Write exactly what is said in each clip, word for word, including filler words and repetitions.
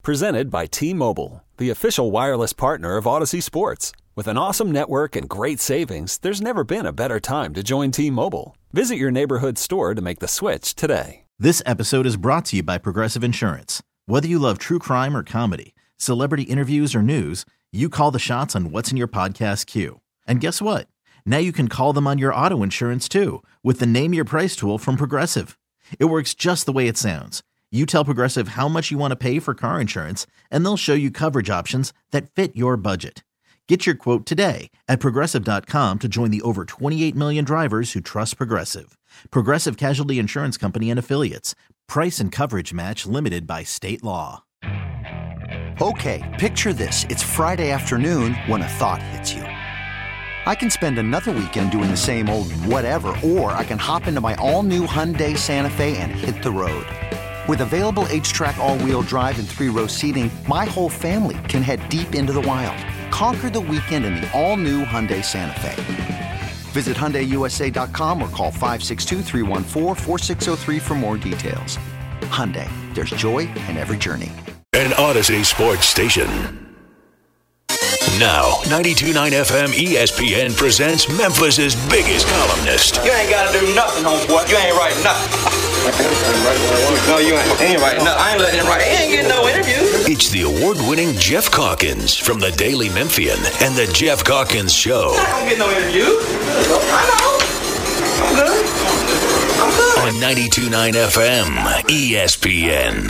Presented by T-Mobile, the official wireless partner of Odyssey Sports. With an awesome network and great savings, there's never been a better time to join T-Mobile. Visit your neighborhood store to make the switch today. This episode is brought to you by Progressive Insurance. Whether you love true crime or comedy, celebrity interviews or news, you call the shots on what's in your podcast queue. And guess what? Now you can call them on your auto insurance too with the Name Your Price tool from Progressive. It works just the way it sounds. You tell Progressive how much you want to pay for car insurance, and they'll show you coverage options that fit your budget. Get your quote today at Progressive dot com to join the over twenty-eight million drivers who trust Progressive. Progressive Casualty Insurance Company and Affiliates. Price and coverage match limited by state law. Okay, picture this. It's Friday afternoon when a thought hits you. I can spend another weekend doing the same old whatever, or I can hop into my all-new Hyundai Santa Fe and hit the road. With available H-Track all-wheel drive and three-row seating, my whole family can head deep into the wild. Conquer the weekend in the all-new Hyundai Santa Fe. Visit Hyundai U S A dot com or call five six two, three one four, four six zero three for more details. Hyundai, there's joy in every journey. An Odyssey Sports Station. Now, ninety-two point nine F M E S P N presents Memphis's biggest columnist. You ain't got to do nothing, homeboy. You ain't writing nothing. No, you ain't. Ain't writing nothing. I ain't letting him write. He ain't getting no interview. It's the award-winning Jeff Calkins from the Daily Memphian and the Jeff Calkins Show. I don't get no interview. I know. I'm good. I'm good. On ninety-two point nine F M E S P N.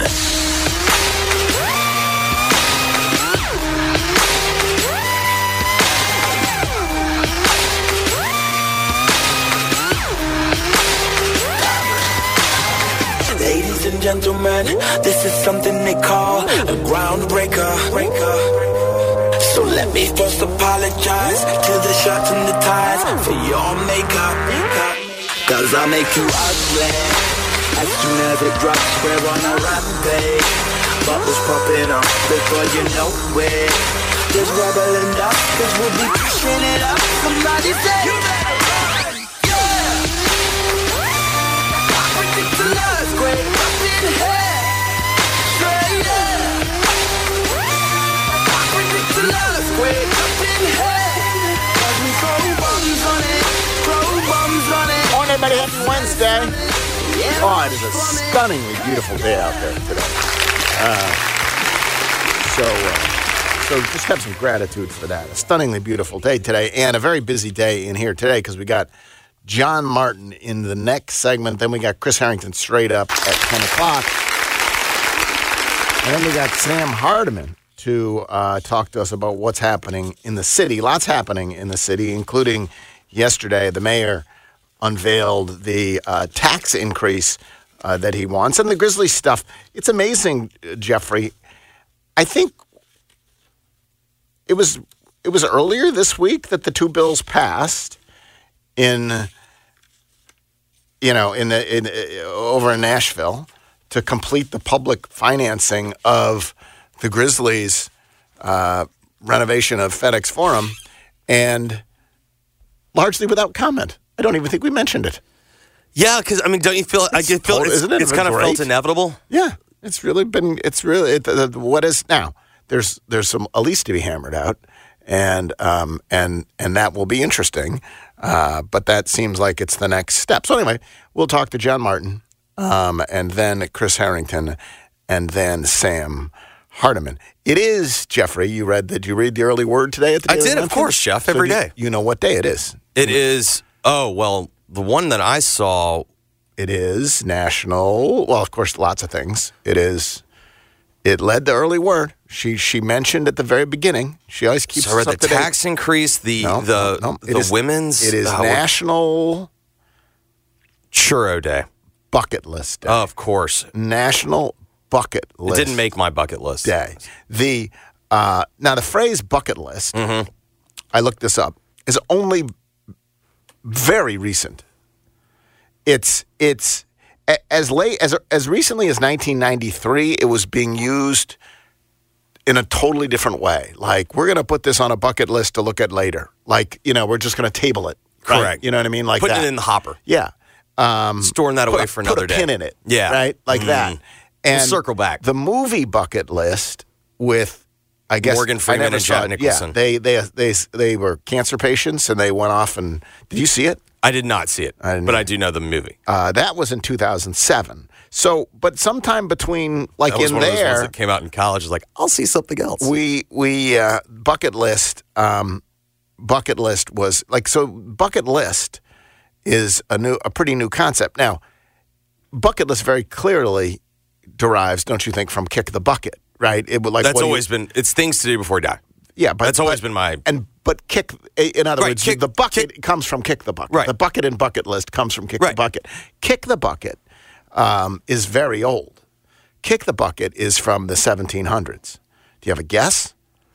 Ladies and gentlemen, this is something they call a groundbreaker. So let me first apologize to the shirts and the ties for your makeup. Cause I make you ugly as soon as it drops. We're on a rampage. Bubbles popping up before you know it. There's rubble and dust cause we'll be pushing it up. Somebody say you better run. Ridiculous, great up in here. Straight up. Ridiculous, great up in here. Cause we throw bombs on it, throw bombs on it. Morning, everybody. Happy Wednesday. Oh, it is a stunningly beautiful day out there today. Uh, so, uh, so just have some gratitude for that. A stunningly beautiful day today, and a very busy day in here today because we got John Martin in the next segment. Then we got Chris Harrington straight up at ten o'clock. And then we got Sam Hardiman to uh, talk to us about what's happening in the city. Lots happening in the city, including yesterday the mayor unveiled the uh, tax increase uh, that he wants. And the Grizzlies stuff, it's amazing, Jeffrey. I think it was it was earlier this week that the two bills passed in, you know, in the in, uh, over in Nashville to complete the public financing of the Grizzlies' uh, renovation of FedEx Forum, and largely without comment. I don't even think we mentioned it. Yeah, because I mean, don't you feel? It's I get feel total, it's, isn't it it's kind of felt inevitable. Yeah, it's really been. It's really it, uh, what is now. There's there's some a lease to be hammered out, and um and and that will be interesting. Uh, but that seems like it's the next step. So anyway, we'll talk to John Martin, um, and then Chris Harrington, and then Sam Hardiman. It is, Jeffrey, you read, did you read the early word today at the I Daily did, Memphian? Of course, Jeff, every so day. You, you know what day it is. It is, oh, well, the one that I saw. It is national, well, of course, lots of things. It is, it led the early word. She she mentioned at the very beginning. She always keeps So I read us up the to date. tax increase, the No, the no, no. It the is- women's. It is uh, National Churro Day. Bucket List Day. Of course. National Bucket It List didn't make my bucket list. Day. The uh, now the phrase bucket list, Mm-hmm. I looked this up, is only very recent. It's it's a- as late as as recently as nineteen ninety-three. It was being used in a totally different way. Like, we're going to put this on a bucket list to look at later. Like, you know, we're just going to table it. Right? Correct. You know what I mean? Like Putting that. it in the hopper. Yeah. Um, Storing that put away a, for another put a day. pin in it. Yeah. Right? Like Mm. that. And we'll circle back. The movie bucket list with, I guess, Morgan Freeman and Jack Nicholson. Yeah, they, they, they, they were cancer patients, and they went off and, did you see it? I did not see it, I but I do know the movie. Uh, that was in two thousand seven. So, but sometime between, like that was in one there, of those ones that came out in college. Was like, I'll see something else. We we uh, bucket list. Um, bucket list was like so. Bucket list is a new, a pretty new concept. Now, bucket list very clearly derives, don't you think, from kick the bucket, right? It would like that's what always you, been. It's things to do before I die. Yeah, but that's always but, been my and but kick. In other right, words, kick, the bucket kick, comes from kick the bucket. Right. The bucket in bucket list comes from kick right. the bucket. Kick the bucket um, is very old. Kick the bucket is from the seventeen hundreds. Do you have a guess?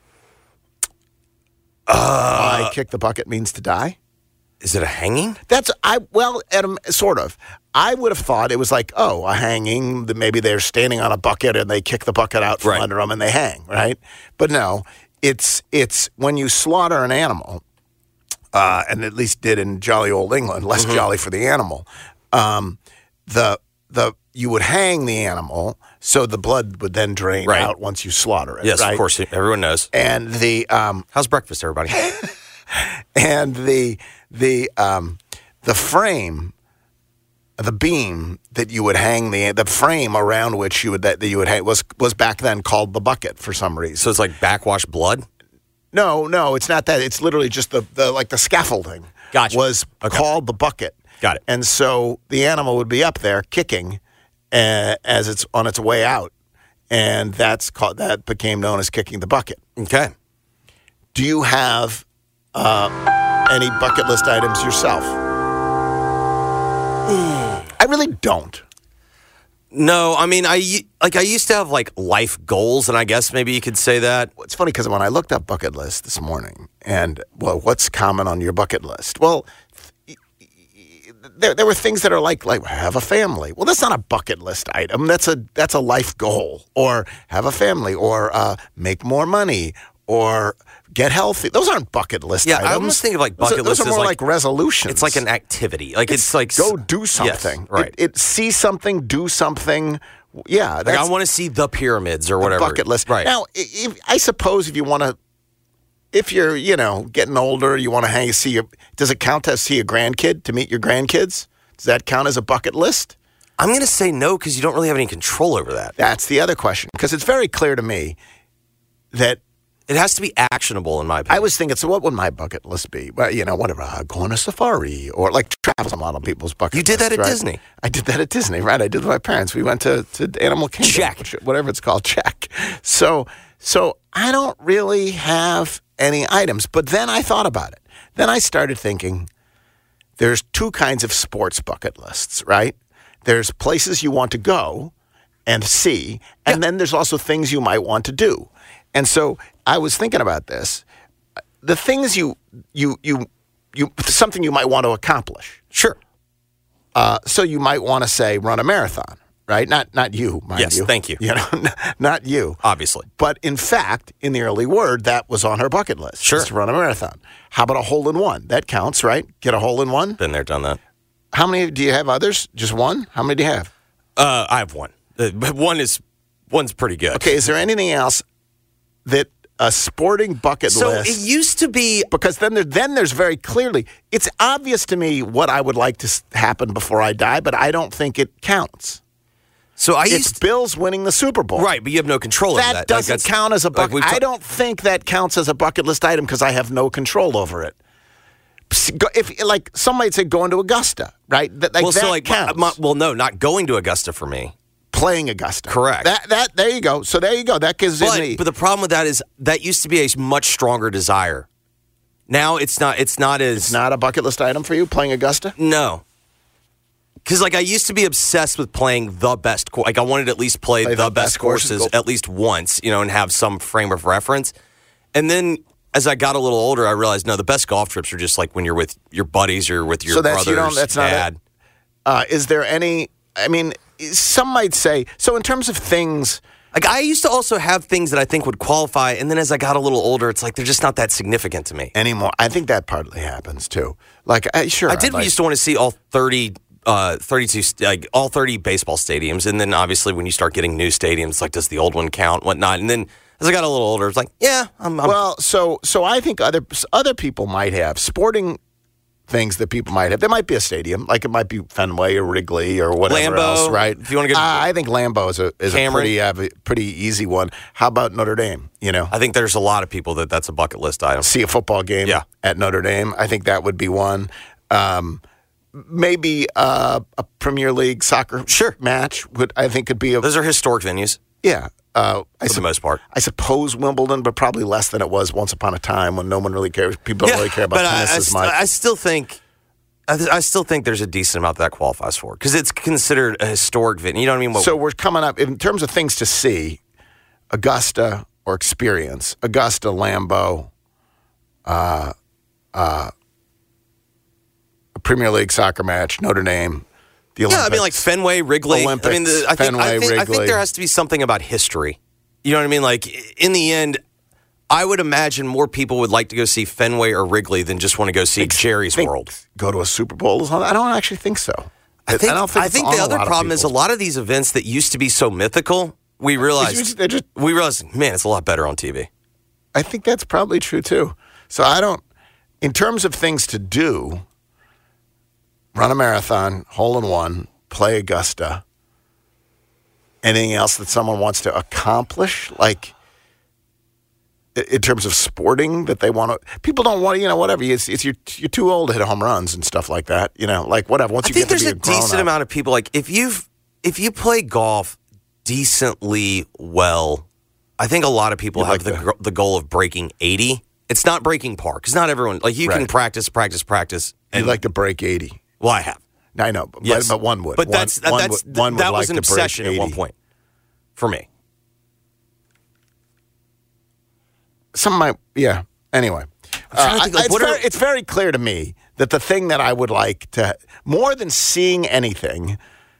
Uh, Why kick the bucket means to die? Is it a hanging? That's I well, um, sort of. I would have thought it was like, oh, a hanging. Maybe they're standing on a bucket and they kick the bucket out from right. under them and they hang, right? But no, it's it's when you slaughter an animal, uh, and at least did in jolly old England, less mm-hmm. jolly for the animal. Um, the the you would hang the animal so the blood would then drain right. out once you slaughter it. Yes, right? of course, everyone knows. And the um, how's breakfast, everybody? and the the um, the frame, the beam that you would hang the the frame around which you would that, that you would hang was was back then called the bucket for some reason. So it's like backwash blood? No, no, it's not that. It's literally just the, the like the scaffolding. Gotcha. Was okay. called the bucket. Got it. And so the animal would be up there kicking uh, as it's on its way out, and that's called that became known as kicking the bucket. Okay. Do you have uh, any bucket list items yourself? I really don't. No, I mean, I like I used to have like life goals, and I guess maybe you could say that. It's funny because when I looked up bucket list this morning, and well, what's common on your bucket list? Well, there there were things that are like like have a family. Well, that's not a bucket list item. That's a that's a life goal. Or have a family, or uh, make more money, or get healthy. Those aren't bucket list yeah, items. I almost think of like bucket those are, list those are as more like, like resolutions. It's like an activity. Like it's, it's like go do something. Yes, right. It, it see something, do something. Yeah, like that's I want to see the pyramids or whatever. Bucket list. Right now, if, I suppose if you want to, if you're you know getting older, you want to hang see your. Does it count to see a grandkid to meet your grandkids? Does that count as a bucket list? I'm going to say no because you don't really have any control over that. That's the other question because it's very clear to me that. It has to be actionable, in my opinion. I was thinking, so what would my bucket list be? Well, you know, whatever, uh, go on a safari or like travel a lot of people's bucket You did list, that at right? Disney. I did that at Disney, right? I did with my parents. We went to, to Animal Kingdom. Check. Which, whatever it's called, check. So, so I don't really have any items. But then I thought about it. Then I started thinking, there's two kinds of sports bucket lists, right? There's places you want to go and see, and yeah. then there's also things you might want to do. And so I was thinking about this. The things you you you you something you might want to accomplish. Sure. Uh, so you might want to say run a marathon, right? Not not you, mind yes, you. Yes, thank you. You know, not you, obviously. But in fact, in the early word, that was on her bucket list. Sure. To run a marathon. How about a hole in one? That counts, right? Get a hole in one. Been there, done that. How many do you have? Others? Just one? How many do you have? Uh, I have one. Uh, but one is one's pretty good. Okay. Is there anything else that a sporting bucket so list? So it used to be because then there, then there's very clearly it's obvious to me what I would like to happen before I die, but I don't think it counts. So I it's used Bills winning the Super Bowl, right? But you have no control that over that. Doesn't like count as a bucket. Like I don't think that counts as a bucket list item because I have no control over it. If like some might say going to Augusta, right? That, like, well, that so like counts. My, my, well, no, not going to Augusta for me. Playing Augusta. Correct. That that there you go. So there you go. That gives but, me. But the problem with that is that used to be a much stronger desire. Now it's not. It's not as. It's not a bucket list item for you playing Augusta. No. Because like I used to be obsessed with playing the best. Co- like I wanted to at least play, play the, the best, best courses, courses at least once, you know, and have some frame of reference. And then as I got a little older, I realized no, the best golf trips are just like when you're with your buddies or with your so that's, brothers. You don't, that's dad. Not it. Uh, is there any? I mean. Some might say, so in terms of things... Like, I used to also have things that I think would qualify, and then as I got a little older, it's like they're just not that significant to me. Anymore. I think that partly happens, too. Like, I, sure. I did like, used to want to see all thirty uh, thirty-two, like all thirty baseball stadiums, and then obviously when you start getting new stadiums, like does the old one count, whatnot, and then as I got a little older, it's like, yeah, I'm, I'm well, so so I think other other people might have sporting things that people might have. There might be a stadium, like it might be Fenway or Wrigley or whatever Lambeau, else, right? If you want to get, uh, I think Lambeau is a is Cameron. a pretty uh, pretty easy one. How about Notre Dame? You know, I think there's a lot of people that that's a bucket list item. See a football game yeah. at Notre Dame. I think that would be one. Um, maybe uh, a Premier League soccer sure. match would I think could be a. Those are historic venues. Yeah. Uh, I For su- the most part. I suppose Wimbledon, but probably less than it was once upon a time when no one really cares. People don't yeah, really care about but tennis I, I as st- much. I still think. I, th- I still think there's a decent amount that qualifies for it because it's considered a historic venue. You know what I mean? What, so we're coming up in terms of things to see: Augusta or experience. Augusta, Lambeau, uh, uh, a Premier League soccer match, Notre Dame. The Olympics. Yeah, I mean, like Fenway, Wrigley. Olympics, I mean, the, I, think, Fenway, I, think, I Wrigley. think there has to be something about history. You know what I mean? Like, in the end, I would imagine more people would like to go see Fenway or Wrigley than just want to go see Think- Jerry's think World. Go to a Super Bowl? I don't actually think so. I think, I don't think, I it's think on the a other lot of problem is a people's- lot of these events that used to be so mythical, we realized, They're just- we realized, man, it's a lot better on T V. I think that's probably true too. So I don't, in terms of things to do, run a marathon, hole in one, play Augusta. Anything else that someone wants to accomplish, like i- in terms of sporting that they want to? People don't want to, you know, whatever. It's, it's you're you're too old to hit home runs and stuff like that. You know, like whatever. Once I you think get to there's be a a grown decent up, amount of people, like, if you've if you play golf decently well, I think a lot of people You'd have like the, to- gr- the goal of breaking eighty. It's not breaking par, because not everyone, like, you can Right. practice, practice, practice. You'd like to break eighty. Well, I have. I know, but, Yes. but one would. But One- that's, one that's would, one would that like was an to break obsession at one eighty. point for me. Some might, yeah. Anyway, trying to Uh, think, like, it's, what very, are- it's very clear to me that the thing that I would like to, more than seeing anything,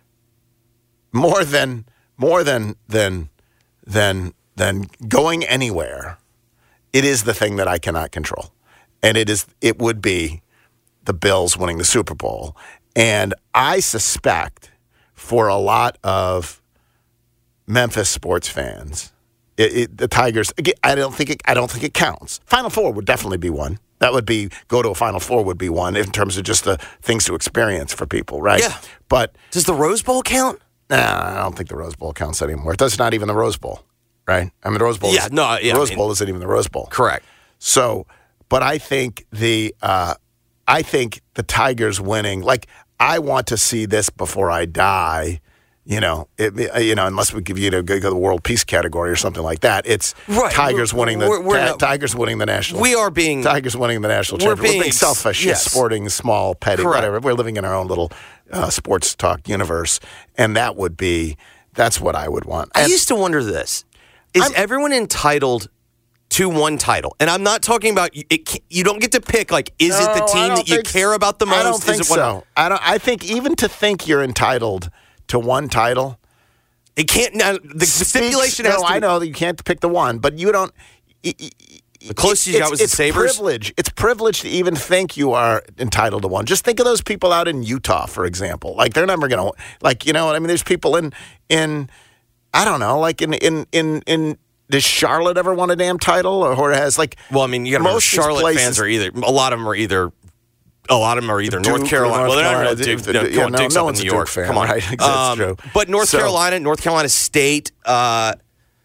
more than more than than than than going anywhere, it is the thing that I cannot control, and it is it would be the Bills winning the Super Bowl, and I suspect for a lot of Memphis sports fans. It, it, the Tigers. Again, I don't think it, I don't think it counts. Final Four would definitely be one. That would be go to a Final Four would be one in terms of just the things to experience for people, right? Yeah. But Does the Rose Bowl count? nah, I don't think the Rose Bowl counts anymore. That's not even the Rose Bowl, right? I mean, the Rose Bowl. Yeah, is, no, yeah, the Rose I mean- Bowl isn't even the Rose Bowl. Correct. So, but I think the uh, I think the Tigers winning. Like, I want to see this before I die. You know, it, you know, unless we give you to go to the World Peace category or something like that, it's Right. Tigers We're- winning the we're- we're ta- not- Tigers winning the national. We are being Tigers winning the national we're championship. We're being being- selfish, yes. sporting, small, petty, Correct. whatever. We're living in our own little uh, sports talk universe, and that would be that's what I would want. I And- used to wonder this. Is I'm- everyone entitled to one title? And I'm not talking about, it, ca- you don't get to pick, like, is it the No, I team don't that you think- care about the most? I don't Is think it one- so. I don't. I think even to think you're entitled to one title. It can't, now, the speaks- stipulation has no, to I know that you can't pick the one, but you don't. y- y- The closest you got it's- was the it's Sabres? Privilege. It's privilege to even think you are entitled to one. Just think of those people out in Utah, for example. Like they're never going to. Like you know what I mean? There's people in in I don't know. Like in in in in. Does Charlotte ever won a damn title, or, or has like? Well, I mean, you got to remember, most of these Charlotte places- fans are either, a lot of them are either, a lot of them are either Duke North or Carolina. North well, they're Carolina. not Duke. The- No, yeah, come on, no, Duke's no up in one's New a Duke York. fan, Come on. right? That's true. But North So- Carolina, North Carolina State, uh,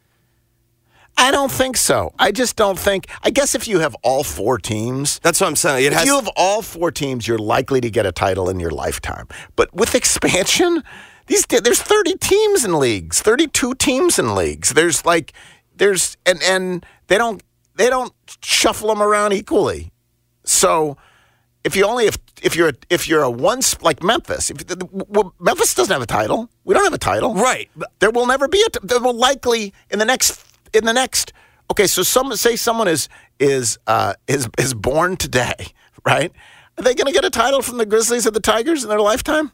I don't think so. I just don't think. I guess if you have all four teams, that's what I'm saying. It if has, you have all four teams, you're likely to get a title in your lifetime. But with expansion, these there's thirty teams in leagues, thirty-two teams in leagues. There's like there's and and they don't they don't shuffle them around equally. So if you only if if you're if you're a one like Memphis, if well, Memphis doesn't have a title, we don't have a title, right. There will never be a. T- there will likely in the next in the next. Okay, so some say someone is is uh, is is born today, right? Are they going to get a title from the Grizzlies or the Tigers in their lifetime?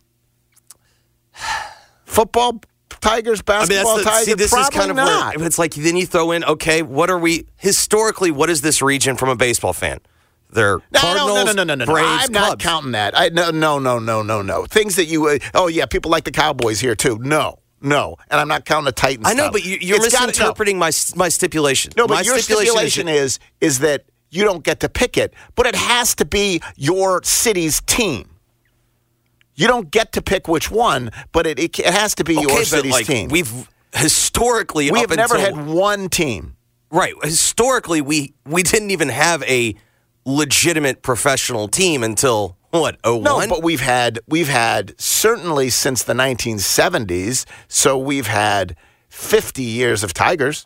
Football Tigers, I mean, basketball that's the, Tigers, see, this probably is kind of not. where it's like then you throw in, okay, what are we historically? What is this region from a baseball fan? They're no, Cardinals, no, no, no, no, no, no. Braves, I'm not Cubs. counting that. I, no, no, no, no, no, no. Things that you, uh, oh, yeah, people like the Cowboys here, too. No, no. And I'm not counting the Titans. I know, stuff. but you, you're It's gotta- misinterpreting no. my my stipulation. No, but my your stipulation, is, is that you don't get to pick it, but it has to be your city's team. You don't get to pick which one, but it it, it has to be okay, your but city's like, team. We've historically we up have never until, had one team. right. Historically, we we didn't even have a legitimate professional team until what oh one. No, but we've had we've had certainly since the nineteen seventies. So we've had fifty years of Tigers.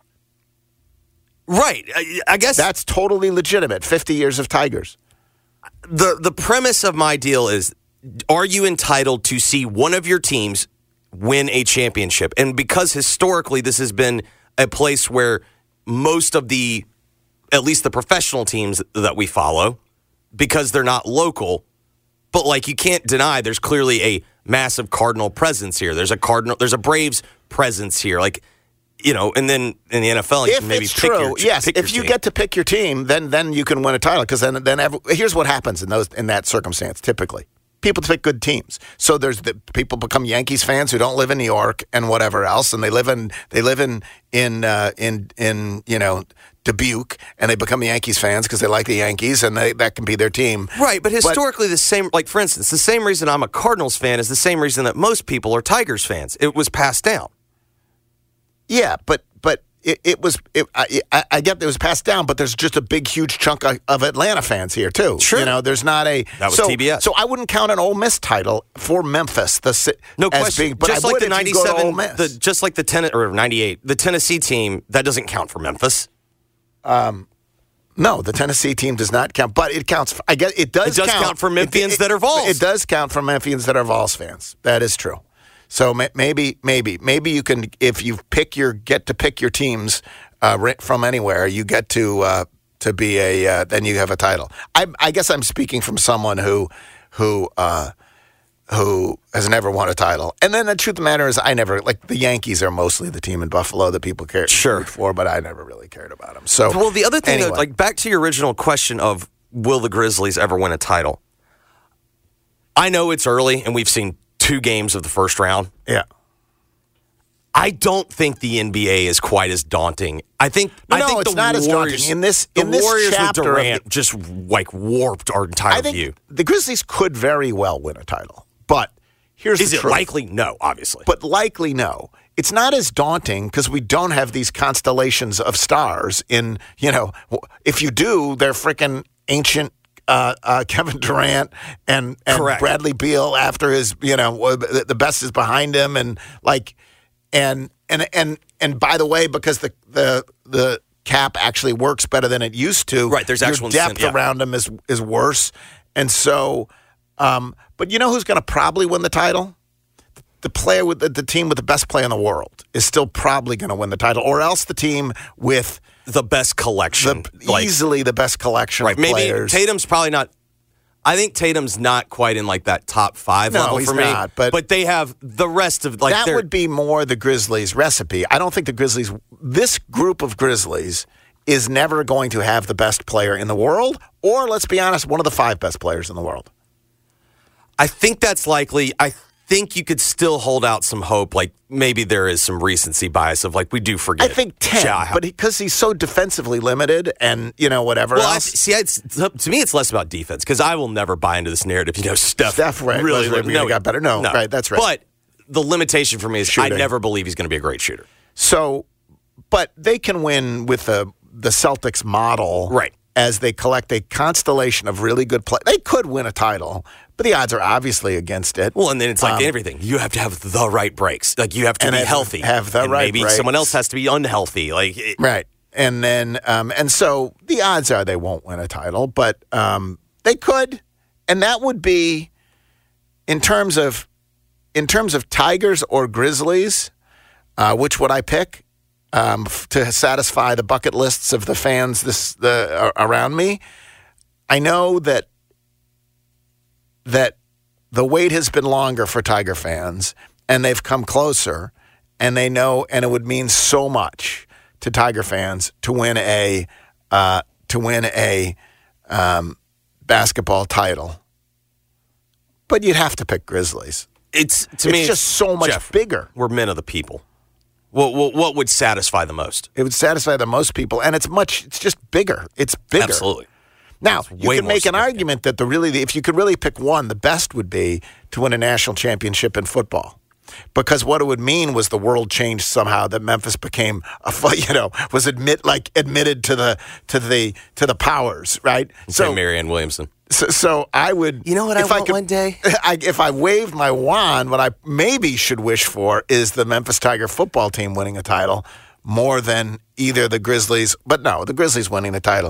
Right. I, I guess That's totally legitimate. fifty years of Tigers. the the premise of my deal is: are you entitled to see one of your teams win a championship? And because historically this has been a place where most of the, at least the professional teams that we follow, because they're not local, but like you can't deny there's clearly a massive Cardinal presence here. There's a Cardinal, there's a Braves presence here. Like, you know, and then in the N F L, you If can maybe it's pick true, your, yes. pick If your you team. get to pick your team, then then you can win a title. Because then then every, here's what happens in those in that circumstance. Typically, people pick good teams. So there's the people become Yankees fans who don't live in New York and whatever else, and they live in they live in in uh, in in you know Dubuque, and they become Yankees fans because they like the Yankees, and they, that can be their team. Right, but historically, the same, like for instance, the same reason I'm a Cardinals fan is the same reason that most people are Tigers fans. It was passed down. Yeah, but but it, it was it, I, I I get that it was passed down, but there's just a big huge chunk of, of Atlanta fans here too. Sure, you know, there's not a that was so, T B S. So I wouldn't count an Ole Miss title for Memphis. The si- No as question. being, but just I like would the if you go to Ole ninety-seven, Miss. the, just like the ten or ninety-eight, the Tennessee team that doesn't count for Memphis. Um, no, the Tennessee team does not count, but it counts. For, I guess it does. It does count for Memphians it, it, that are Vols. It does count for Memphians that are Vols fans. That is true. So may, maybe, maybe, maybe you can, if you pick your get to pick your teams uh, from anywhere, you get to uh, to be a. Uh, then you have a title. I, I guess I'm speaking from someone who who uh, who has never won a title. And then the truth of the matter is, I never like the Yankees are mostly the team in Buffalo that people care Sure. for, but I never really cared about them. So Well, the other thing, anyway. though, like back to your original question of will the Grizzlies ever win a title? I know it's early, and we've seen two games of the first round. Yeah. I don't think the N B A is quite as daunting. I think I No, think it's the not as Warriors, daunting. In this- the in this Warriors chapter with of Durant the- just like warped our entire I think view. the Grizzlies could very well win a title, but here's Is the it truth. likely? No, obviously. But likely no. It's not as daunting because we don't have these constellations of stars. In you know, if you do, they're freaking ancient. Uh, uh, Kevin Durant and, and Correct. Bradley Beal after his, you know, the the best is behind him, and like, and and and and by the way, because the the the cap actually works better than it used to. Right, there's your actual depth incentive, yeah. around him is is worse, and so, um, but you know who's going to probably win the title? The player with the, the team with the best play in the world is still probably going to win the title, or else the team with the best collection, the, like, easily the best collection right? of Maybe players. Tatum's probably not. I think Tatum's not quite in like that top five No, level he's for me. not, but- they have the rest of like that they're- would be more the Grizzlies' recipe. I don't think the Grizzlies, this group of Grizzlies, is never going to have the best player in the world, or let's be honest, one of the five best players in the world. I think that's likely. I think you could still hold out some hope. Like maybe there is some recency bias of like we do forget. I think ten, Ja. but because he's so defensively limited, and you know whatever Well, I, else. see, it's, to me, it's less about defense because I will never buy into this narrative. You know, Steph, Steph, right, really, was- really got better. No, right, that's right. But the limitation for me is Shooting. I never believe he's going to be a great shooter. So, but they can win with the the Celtics model, Right. As they collect a constellation of really good play. They could win a title, but the odds are obviously against it. Well, and then it's like Um, everything. You have to have the right breaks. Like you have to And be have- healthy. have the and right maybe breaks. someone else has to be unhealthy. Like it, Right. And then, um, and so the odds are they won't win a title, but um, they could. And that would be, in terms of, in terms of Tigers or Grizzlies, uh, which would I pick um, f- to satisfy the bucket lists of the fans this the uh, around me? I know that that the wait has been longer for Tiger fans, and they've come closer, and they know, and it would mean so much to Tiger fans to win a uh, to win a um, basketball title, but you'd have to pick Grizzlies. It's to it's me, just so much Jeff, bigger. We're men of the people. What, what what would satisfy the most? It would satisfy the most people, and it's much. It's just bigger. It's bigger. Absolutely. Now it's you can make an argument that the really, if you could really pick one, the best would be to win a national championship in football. Because what it would mean was the world changed somehow, that Memphis became a, you know, was admit like admitted to the to the to the powers, right? So Marianne Williamson. So, so I would, you know what if I want I could, one day. I, if I waved my wand, what I maybe should wish for is the Memphis Tiger football team winning a title more than either the Grizzlies. But no, the Grizzlies winning the title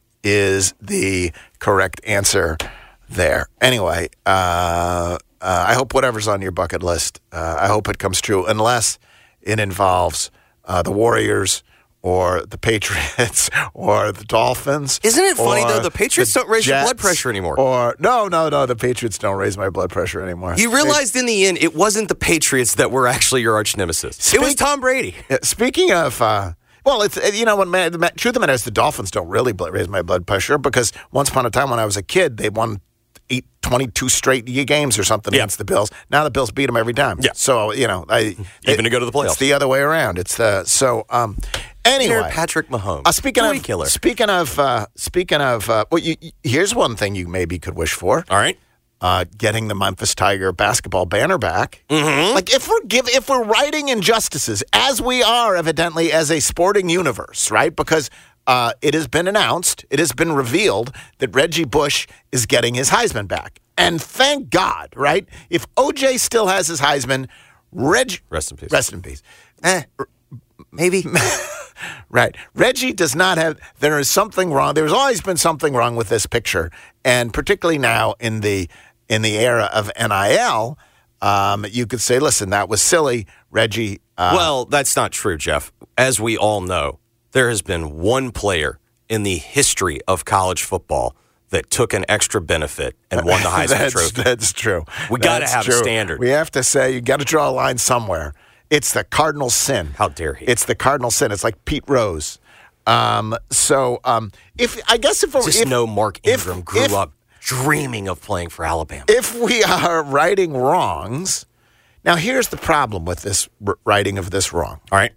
is the correct answer there. Anyway. Uh, Uh, I hope whatever's on your bucket list, uh, I hope it comes true, unless it involves uh, the Warriors or the Patriots or the Dolphins. Isn't it funny, though? The Patriots the don't raise Jets, your blood pressure anymore. Or No, no, no. The Patriots don't raise my blood pressure anymore. You realized in the end, it wasn't the Patriots that were actually your arch nemesis. Speak, it was Tom Brady. Speaking of... Uh, Well, it's you know, when man, the truth of the matter is the Dolphins don't really raise my blood pressure because once upon a time when I was a kid, they won eight, twenty-two straight games or something yeah. against the Bills. Now the Bills beat them every time. Yeah. So, you know. I, Even it, to go to the playoffs. It's the other way around. It's the, so, um, anyway. You're Patrick Mahomes. Uh, speaking Boy of, killer. Speaking of, uh, speaking of, uh, well, you, you, here's one thing you maybe could wish for. All right. Uh, getting the Memphis Tiger basketball banner back. Mm-hmm. Like if we're give, if we're writing injustices, as we are evidently as a sporting universe, right? Because uh, it has been announced, it has been revealed that Reggie Bush is getting his Heisman back. And thank God, right? If O J still has his Heisman, Reg... Rest in peace. Rest in peace. Eh, maybe. Right. Reggie does not have... There is something wrong. There's always been something wrong with this picture. And particularly now in the in the era of N I L, um, you could say, listen, that was silly. Reggie... Uh, well, that's not true, Jeff. As we all know, there has been one player in the history of college football that took an extra benefit and won the Heisman that's, Trophy. That's true. We got to have true. a standard. We have to say, you got to draw a line somewhere. It's the cardinal sin. How dare he? It's the cardinal sin. It's like Pete Rose. Um, so, um, if I guess if just if, know Mark Ingram if, grew if, up dreaming of playing for Alabama. If we are righting wrongs, now here's the problem with this r- righting of this wrong. All right.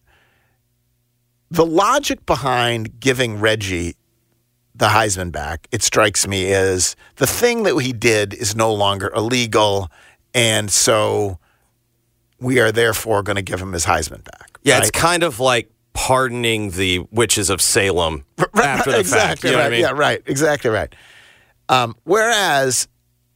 The logic behind giving Reggie the Heisman back, it strikes me, is the thing that he did is no longer illegal, and so we are therefore going to give him his Heisman back. Yeah, right? it's kind of like pardoning the witches of Salem right, after the exactly fact. You know right. what I mean? Yeah, right. Exactly right. Um, whereas,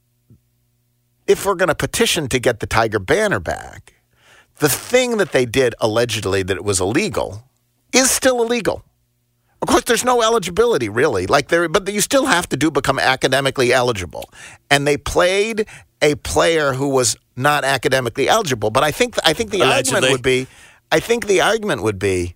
if we're going to petition to get the Tiger banner back, the thing that they did allegedly that it was illegal is still illegal. Of course, there's no eligibility really, like there, but you still have to do become academically eligible. And they played a player who was not academically eligible. But I think I think the Allegedly. argument would be, I think the argument would be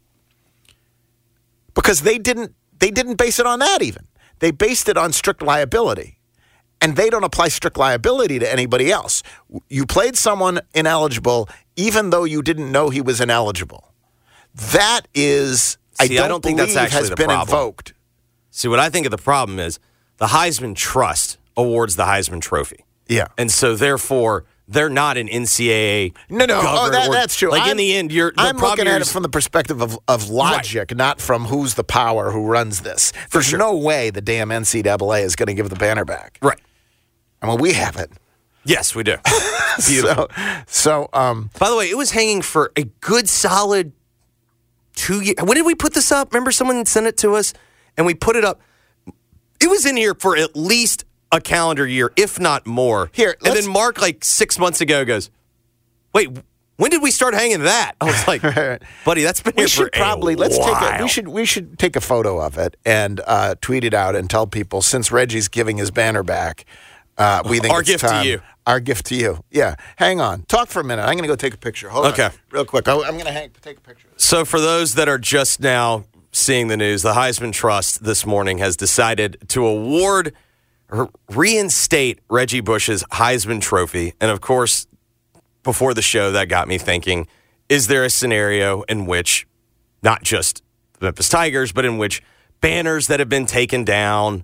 because they didn't they didn't base it on that even. They based it on strict liability. And they don't apply strict liability to anybody else. You played someone ineligible even though you didn't know he was ineligible. That is, See, I, don't I don't think that's actually has the been problem. invoked. See, what I think of the problem is the Heisman Trust awards the Heisman Trophy. Yeah. And so, therefore, they're not an N C double A. No, no, oh, that, or, that's true. Like, I'm, in the end, you're the I'm looking at it is, from the perspective of, of logic, right. Not from who's the power who runs this. There's sure. no way the damn N C double A is going to give the banner back. Right. I mean, we have it. Yes, we do. so, so um, by the way, it was hanging for a good solid two years. When did we put this up? Remember someone sent it to us and we put it up. It was in here for at least a calendar year, if not more. Here, and then Mark, like six months ago, goes, wait, when did we start hanging that? I was like, buddy, that's been we here should for probably a let's while. take a, we should we should take a photo of it and uh, tweet it out and tell people since Reggie's giving his banner back, uh, we think our it's gift time. to you. Our gift to you. Yeah, hang on. Talk for a minute. I'm going to go take a picture. Hold okay. on, real quick. I'm going to hang take a picture. So for those that are just now seeing the news, the Heisman Trust this morning has decided to award or reinstate Reggie Bush's Heisman Trophy. And of course, before the show, that got me thinking, is there a scenario in which not just the Memphis Tigers, but in which banners that have been taken down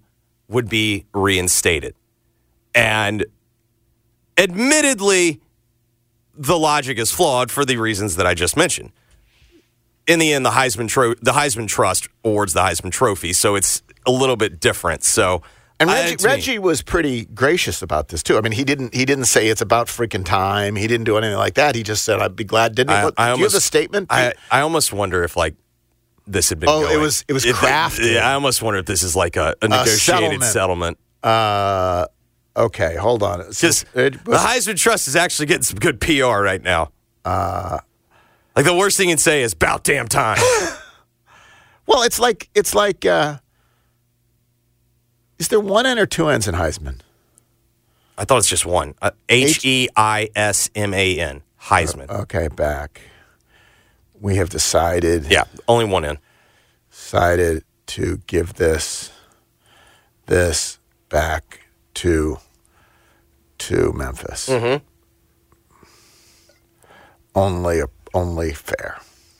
would be reinstated. And admittedly, the logic is flawed for the reasons that I just mentioned. In the end, the Heisman tro- the Heisman Trust awards the Heisman Trophy, so it's a little bit different. So, and Reggie, I, Reggie was pretty gracious about this too. I mean, he didn't he didn't say it's about freaking time. He didn't do anything like that. He just said, "I'd be glad." Didn't he? I, What, I do almost, you have a statement? I, I almost wonder if like this had been. Oh, going. it was it was if crafted. It, yeah, I almost wonder if this is like a, a negotiated settlement. settlement. Uh, okay, hold on. Because the Heisman Trust is actually getting some good P R right now. Uh, like the worst thing you can say is "about damn time." Well, it's like it's like. Uh, is there one N or two N's in Heisman? I thought it's just one. Uh, H E I S M A N. Heisman. Uh, okay, back. We have decided. Yeah, only one N. Decided to give this this back to to Memphis. Mm-hmm. Only only fair.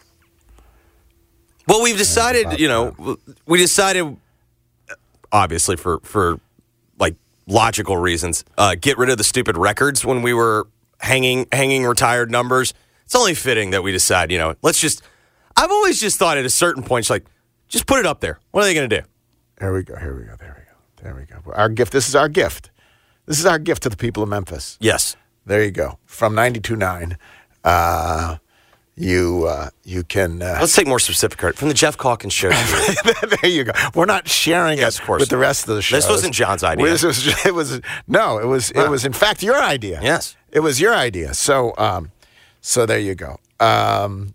Well, we've decided, you know, we decided, obviously for, for like logical reasons, uh, get rid of the stupid records when we were hanging hanging retired numbers. It's only fitting that we decide, you know, let's just, I've always just thought at a certain point, it's like, just put it up there. What are they going to do? Here we go, here we go, there we go, there we go. Our gift, this is our gift. This is our gift to the people of Memphis. Yes. There you go. From ninety-two point nine. Uh, You uh, you can... Uh, Let's take more specific credit. From the Jeff Calkins Show. There you go. We're not sharing yes, it of course. with the rest of the show. This wasn't John's idea. This was, it was, no, it was, huh. it was in fact your idea. Yes. It was your idea. So, um, so there you go. Um,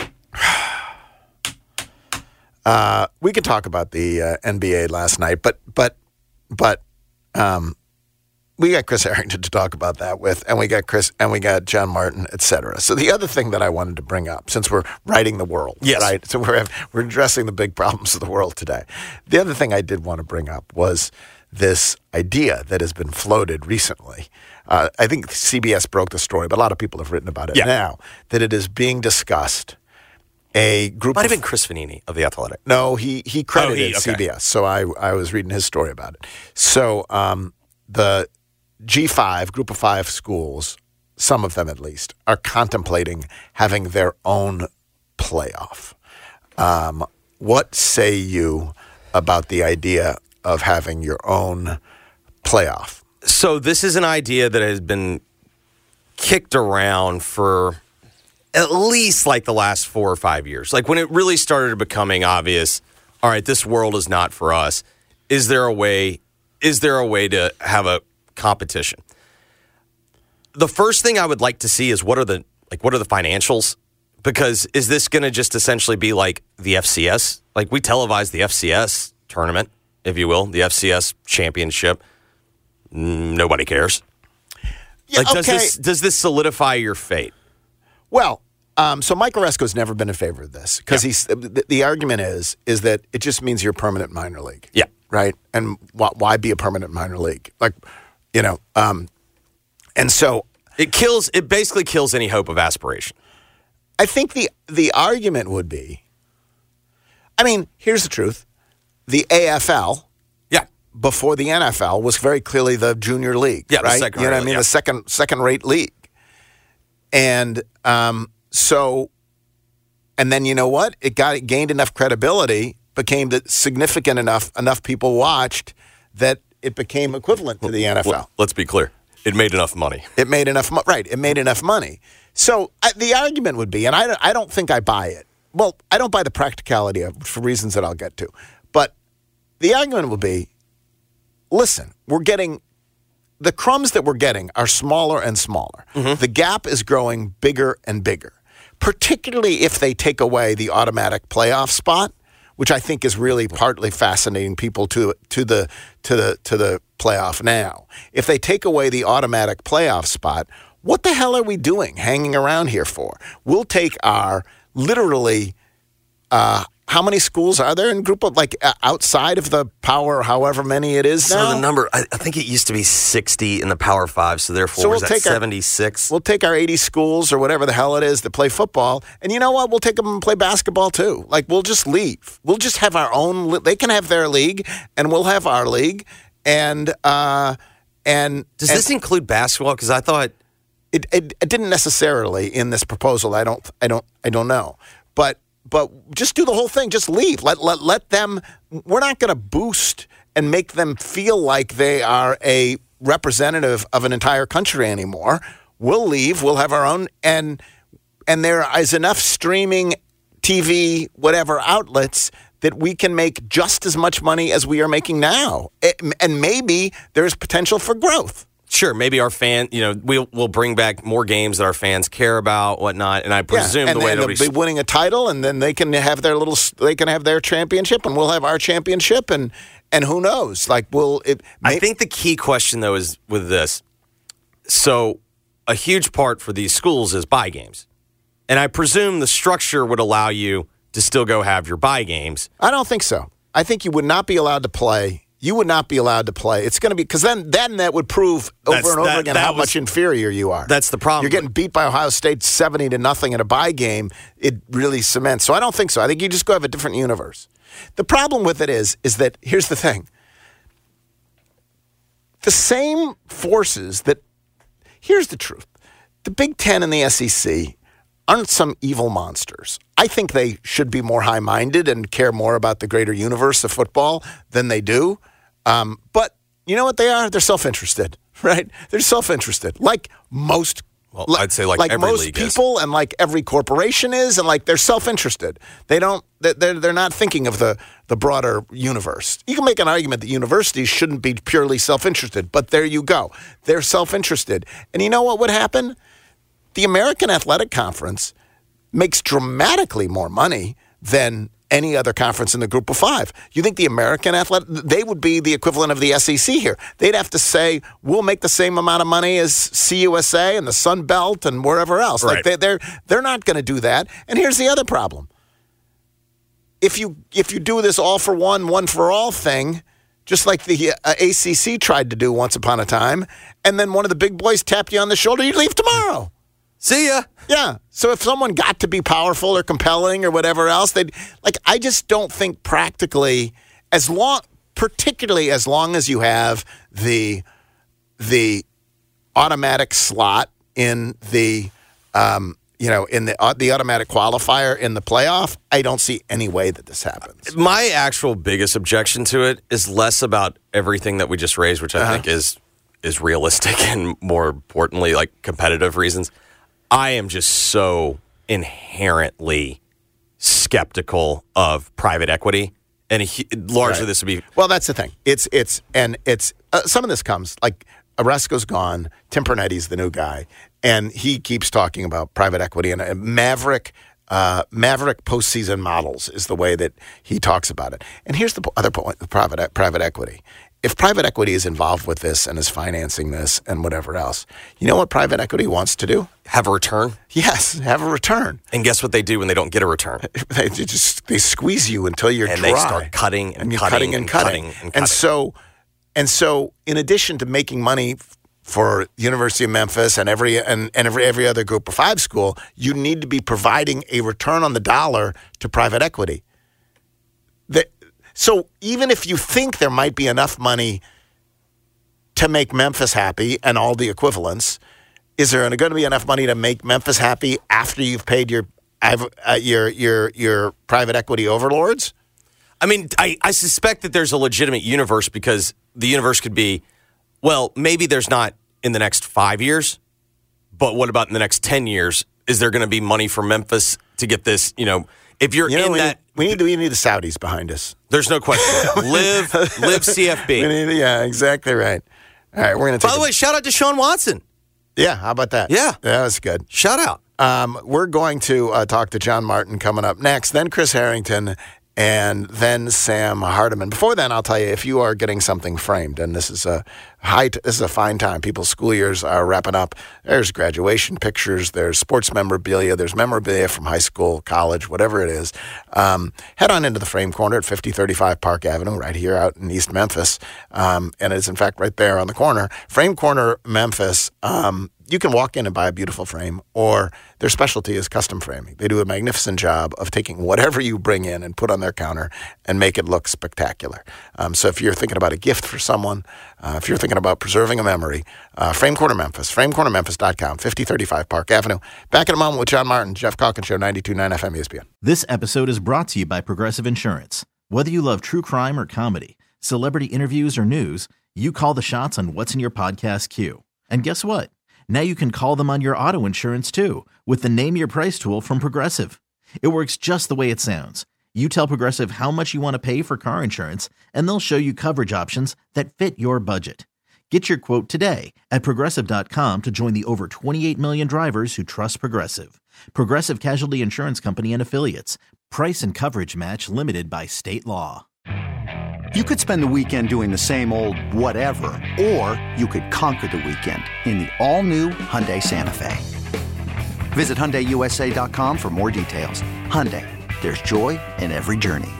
uh, we could talk about the uh, N B A last night, but, but, but... Um, we got Chris Harrington to talk about that with, and we got Chris, and we got John Martin, et cetera. So the other thing that I wanted to bring up, since we're writing the world, yes. right? So we're we're addressing the big problems of the world today. The other thing I did want to bring up was this idea that has been floated recently. Uh, I think C B S broke the story, but a lot of people have written about it yeah. now, that it is being discussed. A group might of, have been Chris Vanini of The Athletic. No, he he credited oh, he, okay. C B S, so I I was reading his story about it. So um, the G five, group of five schools, some of them at least, are contemplating having their own playoff. Um, what say you about the idea of having your own playoff? So this is an idea that has been kicked around for at least like the last four or five years. Like when it really started becoming obvious, all right, this world is not for us. Is there a way, is there a way to have a competition? The first thing I would like to see is what are the like what are the financials? Because is this going to just essentially be like the F C S? Like we televise the F C S tournament, if you will, the F C S championship. Nobody cares. Yeah, like does okay. this does this solidify your fate? Well, um, so Mike Oresco's never been in favor of this because yeah. he's the, the argument is is that it just means you're a permanent minor league. Yeah. Right. And wh- why be a permanent minor league? Like, you know, um, and so it kills. It basically kills any hope of aspiration. I think the the argument would be, I mean, here's the truth: the A F L, yeah, before the N F L was very clearly the junior league, yeah, right? The second you know rate, what I mean? Yeah. The second second rate league, and um, so, and then you know what? It got it gained enough credibility, became the, significant enough. Enough people watched that it became equivalent to the N F L. Well, let's be clear. It made enough money. It made enough money. Right. It made enough money. So I, the argument would be, and I, I don't think I buy it. Well, I don't buy the practicality of it for reasons that I'll get to. But the argument would be, listen, we're getting, the crumbs that we're getting are smaller and smaller. Mm-hmm. The gap is growing bigger and bigger, particularly if they take away the automatic playoff spot, which I think is really partly fascinating people to to the to the to the playoff now. If they take away the automatic playoff spot, what the hell are we doing hanging around here for? We'll take our literally uh, how many schools are there in group of, like, uh, outside of the Power, however many it is now? So the number, I, I think it used to be sixty in the Power Five, so therefore so we'll is that take seventy-six? Our, we'll take our eighty schools or whatever the hell it is that play football, and you know what? We'll take them and play basketball too. Like, we'll just leave. We'll just have our own, they can have their league, and we'll have our league, and, uh, and. Does and, this include basketball? Because I thought. It, it it didn't necessarily in this proposal. I don't I don't I don't know, but but just do the whole thing. Just leave. Let let let them. We're not going to boost and make them feel like they are a representative of an entire country anymore. We'll leave. We'll have our own, and and there is enough streaming, T V, whatever outlets that we can make just as much money as we are making now, it, and maybe there's potential for growth. Sure, maybe our fan, you know, we'll we'll bring back more games that our fans care about, whatnot. And I presume yeah, and, the way and it'll they'll be be winning a title, and then they can have their little, they can have their championship, and we'll have our championship, and and who knows? Like, we'll. It, may- I think the key question though is with this. So, a huge part for these schools is buy games, and I presume the structure would allow you to still go have your buy games. I don't think so. I think you would not be allowed to play. You would not be allowed to play. It's going to be because then, then that would prove over That's, and over that, again that how was, much inferior you are. That's the problem. You're getting beat by Ohio State seventy to nothing in a bye game. It really cements. So I don't think so. I think you just go have a different universe. The problem with it is, is that here's the thing. The same forces that here's the truth. The Big Ten and the S E C aren't some evil monsters. I think they should be more high-minded and care more about the greater universe of football than they do. Um, but you know what they are? They're self-interested, right? They're self-interested, like most. Well, I'd say like, like every most league people is. And like every corporation is, and like they're self-interested. They don't. They're they're not thinking of the the broader universe. You can make an argument that universities shouldn't be purely self-interested, but there you go. They're self-interested, and you know what would happen? The American Athletic Conference makes dramatically more money than any other conference in the Group of Five. You think the American Athletic, they would be the equivalent of the S E C here. They'd have to say, we'll make the same amount of money as C U S A and the Sun Belt and wherever else. Right. Like they, they're they're not going to do that. And here's the other problem. If you if you do this all for one, one for all thing, just like the uh, A C C tried to do once upon a time, and then one of the big boys tapped you on the shoulder, you'd leave tomorrow. See ya. Yeah. So if someone got to be powerful or compelling or whatever else, they'd like. I just don't think practically, as long, particularly as long as you have the the automatic slot in the um, you know in the uh, the automatic qualifier in the playoff, I don't see any way that this happens. My actual biggest objection to it is less about everything that we just raised, which I uh-huh. think is is realistic and more importantly, like competitive reasons. I am just so inherently skeptical of private equity, and he, largely right. this would be. Well, that's the thing. It's it's and it's uh, some of this comes like Oresco's gone. Tim Pernetti's the new guy, and he keeps talking about private equity and uh, Maverick. Uh, Maverick postseason models is the way that he talks about it. And here's the other point: with private private equity. If private equity is involved with this and is financing this and whatever else, you know what private equity wants to do? Have a return? Yes, have a return. And guess what they do when they don't get a return? They just they squeeze you until you're and dry. And they start cutting and, and you're cutting, cutting and, and cutting. cutting and cutting. And so, and so, in addition to making money for University of Memphis and every and, and every every other Group of Five school, you need to be providing a return on the dollar to private equity. The, so even if you think there might be enough money to make Memphis happy and all the equivalents, is there going to be enough money to make Memphis happy after you've paid your uh, your your your private equity overlords? I mean, I, I suspect that there's a legitimate universe because the universe could be, well, maybe there's not in the next five years, but what about in the next ten years? Is there going to be money for Memphis to get this, you know, if you're you know, in we that... Need, we, need, we need the Saudis behind us. There's no question. live, live C F B. We need, yeah, exactly right. All right, we're going to take By the a, way, shout out to Sean Watson. Yeah, how about that? Yeah. That was good. Shout out. Um, we're going to uh, talk to John Martin coming up next, then Chris Harrington, and then Sam Hardiman. Before then, I'll tell you, if you are getting something framed, and this is a high, t- this is a fine time. People's school years are wrapping up. There's graduation pictures. There's sports memorabilia. There's memorabilia from high school, college, whatever it is. Um, head on into the Frame Corner at fifty thirty-five Park Avenue, right here out in East Memphis, um, and it's in fact right there on the corner. Frame Corner, Memphis. Um, You can walk in and buy a beautiful frame, or their specialty is custom framing. They do a magnificent job of taking whatever you bring in and put on their counter and make it look spectacular. Um, so if you're thinking about a gift for someone, uh, if you're thinking about preserving a memory, uh, Frame Corner Memphis, frame corner memphis dot com, fifty thirty-five Park Avenue. Back in a moment with John Martin, Jeff Calkins Show, ninety-two point nine F M E S P N. This episode is brought to you by Progressive Insurance. Whether you love true crime or comedy, celebrity interviews or news, you call the shots on what's in your podcast queue. And guess what? Now you can call them on your auto insurance too with the Name Your Price tool from Progressive. It works just the way it sounds. You tell Progressive how much you want to pay for car insurance, and they'll show you coverage options that fit your budget. Get your quote today at progressive dot com to join the over twenty-eight million drivers who trust Progressive. Progressive Casualty Insurance Company and Affiliates. Price and coverage match limited by state law. You could spend the weekend doing the same old whatever, or you could conquer the weekend in the all-new Hyundai Santa Fe. Visit Hyundai U S A dot com for more details. Hyundai, there's joy in every journey.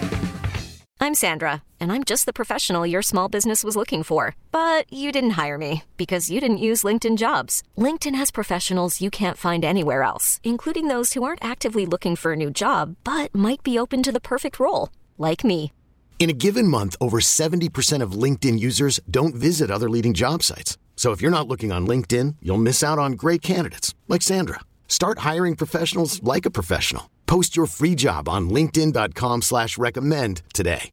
I'm Sandra, and I'm just the professional your small business was looking for. But you didn't hire me because you didn't use LinkedIn Jobs. LinkedIn has professionals you can't find anywhere else, including those who aren't actively looking for a new job, but might be open to the perfect role, like me. In a given month, over seventy percent of LinkedIn users don't visit other leading job sites. So if you're not looking on LinkedIn, you'll miss out on great candidates like Sandra. Start hiring professionals like a professional. Post your free job on linkedin dot com slash recommend today.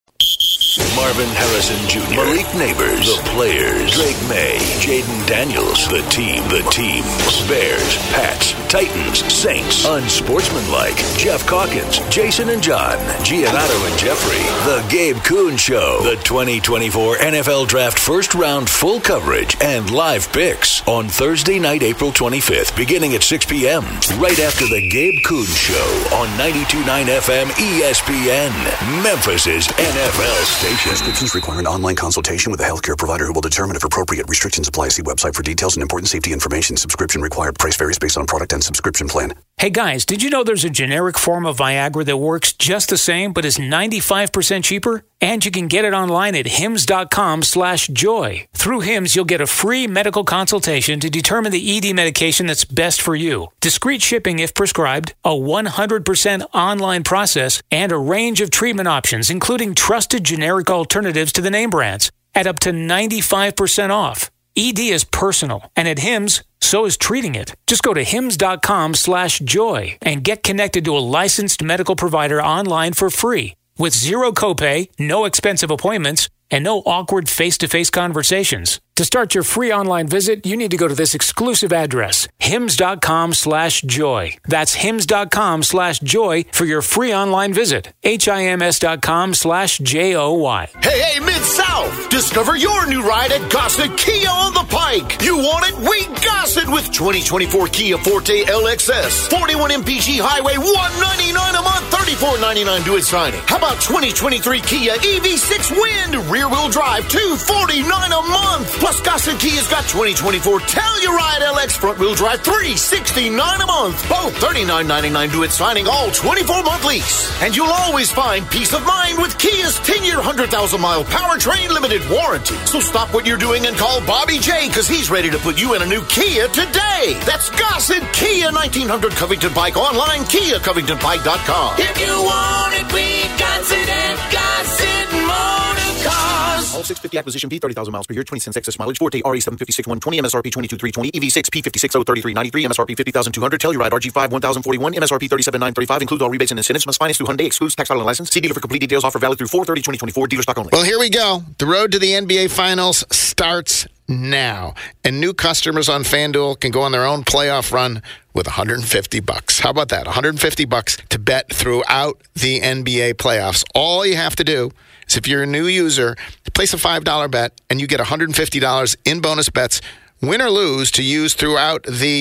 Marvin Harrison Junior, Malik Neighbors, The Players, Drake May, Jaden Daniels, The Team, The Team, Bears, Pats, Titans, Saints, Unsportsmanlike, Jeff Calkins, Jason and John, Giannato and Jeffrey, The Gabe Kuhn Show, the twenty twenty-four N F L Draft First Round Full Coverage and live picks on Thursday night, April twenty-fifth, beginning at six p.m. right after The Gabe Kuhn Show on ninety-two point nine F M E S P N, Memphis's N F L station. Prescriptions require an online consultation with a healthcare provider who will determine if appropriate. Restrictions apply. See website for details and important safety information. Subscription required. Price varies based on product and subscription plan. Hey guys, did you know there's a generic form of Viagra that works just the same but is ninety-five percent cheaper? And you can get it online at hims dot com slash joy. Through Hims, you'll get a free medical consultation to determine the E D medication that's best for you. Discreet shipping if prescribed, a one hundred percent online process, and a range of treatment options, including trusted generic alternatives to the name brands, at up to ninety-five percent off. E D is personal, and at Hims, so is treating it. Just go to hims dot com slash joy and get connected to a licensed medical provider online for free with zero copay, no expensive appointments, and no awkward face-to-face conversations. To start your free online visit, you need to go to this exclusive address, hims dot com slash joy. That's hims dot com slash joy for your free online visit. H-I-M-S dot com slash J-O-Y. Hey, hey, Mid-South! Discover your new ride at Gossett Kia on the Pike. You want it? We Gossett with twenty twenty-four Kia Forte L X S. forty-one M P G Highway, one ninety-nine a month, thirty-four ninety-nine due at signing. How about twenty twenty-three Kia E V six Wind, rear-wheel drive, two forty-nine a month. Plus, Gossett Kia's got twenty twenty-four Telluride L X front-wheel drive, three sixty-nine a month. Both thirty-nine ninety-nine due at signing, all twenty-four month lease. And you'll always find peace of mind with Kia's ten-year, one hundred thousand mile powertrain limited warranty. So stop what you're doing and call Bobby J, because he's ready to put you in a new Kia today. That's Gossett Kia, nineteen hundred Covington Pike, online, kia covington pike dot com. If you want it, we got it at Gossett Motor Cars. All six fifty acquisition fee, thirty thousand miles per year, twenty cents excess mileage, Forte R E seven fifty-six one twenty, M S R P twenty-two three twenty, E V six P fifty-six oh thirty-three ninety-three, M S R P fifty thousand two hundred, Telluride R G five one thousand forty-one, M S R P thirty-seven nine thirty-five, includes all rebates and incentives, must finance through Hyundai, excludes tax title and license. See dealer for complete details, offer valid through four thirty twenty twenty-four, dealer stock only. Well, here we go. The road to the N B A Finals starts now. And new customers on FanDuel can go on their own playoff run with one hundred fifty bucks. How about that? one hundred fifty bucks to bet throughout the N B A playoffs. All you have to do is, if you're a new user, place a five dollar bet and you get one hundred fifty dollars in bonus bets, win or lose, to use throughout the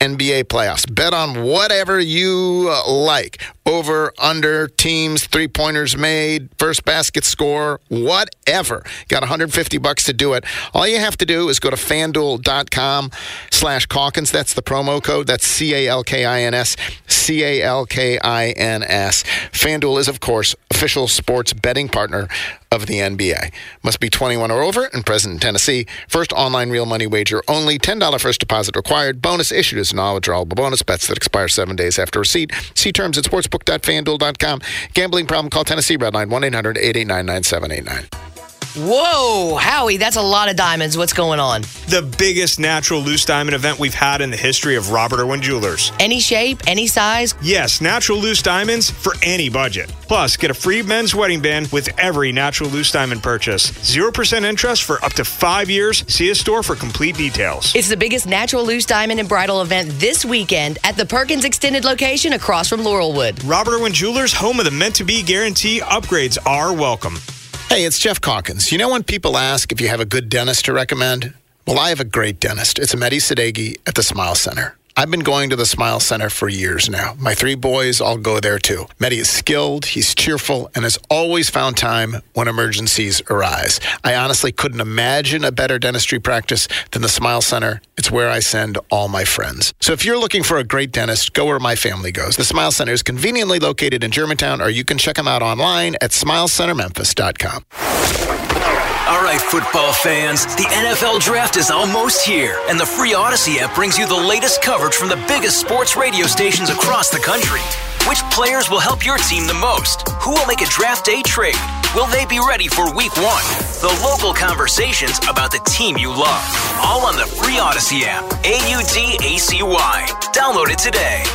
N B A playoffs. Bet on whatever you uh, like. Over, under, teams, three-pointers made, first basket score, whatever. Got one hundred fifty bucks to do it. All you have to do is go to FanDuel.com slash Calkins. That's the promo code. That's C A L K I N S. C A L K I N S. FanDuel is, of course, official sports betting partner of the N B A. Must be twenty-one or over and present in Tennessee. First online real money wager only. ten dollars first deposit required. Bonus issued as non-withdrawable bonus bets that expire seven days after receipt. See terms at sportsbook dot fan duel dot com. Gambling problem? Call Tennessee Redline one eight hundred eight eight nine nine seven eight nine. Whoa, Howie, that's a lot of diamonds. What's going on? The biggest natural loose diamond event we've had in the history of Robert Irwin Jewelers. Any shape, any size? Yes, natural loose diamonds for any budget. Plus, get a free men's wedding band with every natural loose diamond purchase. zero percent interest for up to five years. See a store for complete details. It's the biggest natural loose diamond and bridal event this weekend at the Perkins Extended location across from Laurelwood. Robert Irwin Jewelers, home of the meant-to-be guarantee. Upgrades are welcome. Hey, it's Jeff Calkins. You know when people ask if you have a good dentist to recommend? Well, I have a great dentist. It's Mehdi Sadeghi at the Smile Center. I've been going to the Smile Center for years now. My three boys all go there too. Mehdi is skilled, he's cheerful, and has always found time when emergencies arise. I honestly couldn't imagine a better dentistry practice than the Smile Center. It's where I send all my friends. So if you're looking for a great dentist, go where my family goes. The Smile Center is conveniently located in Germantown, or you can check them out online at smile center memphis dot com. All right, football fans, the N F L Draft is almost here, and the free Odyssey app brings you the latest coverage from the biggest sports radio stations across the country. Which players will help your team the most? Who will make a draft day trade? Will they be ready for week one? The local conversations about the team you love. All on the free Odyssey app. A U D A C Y. Download it today.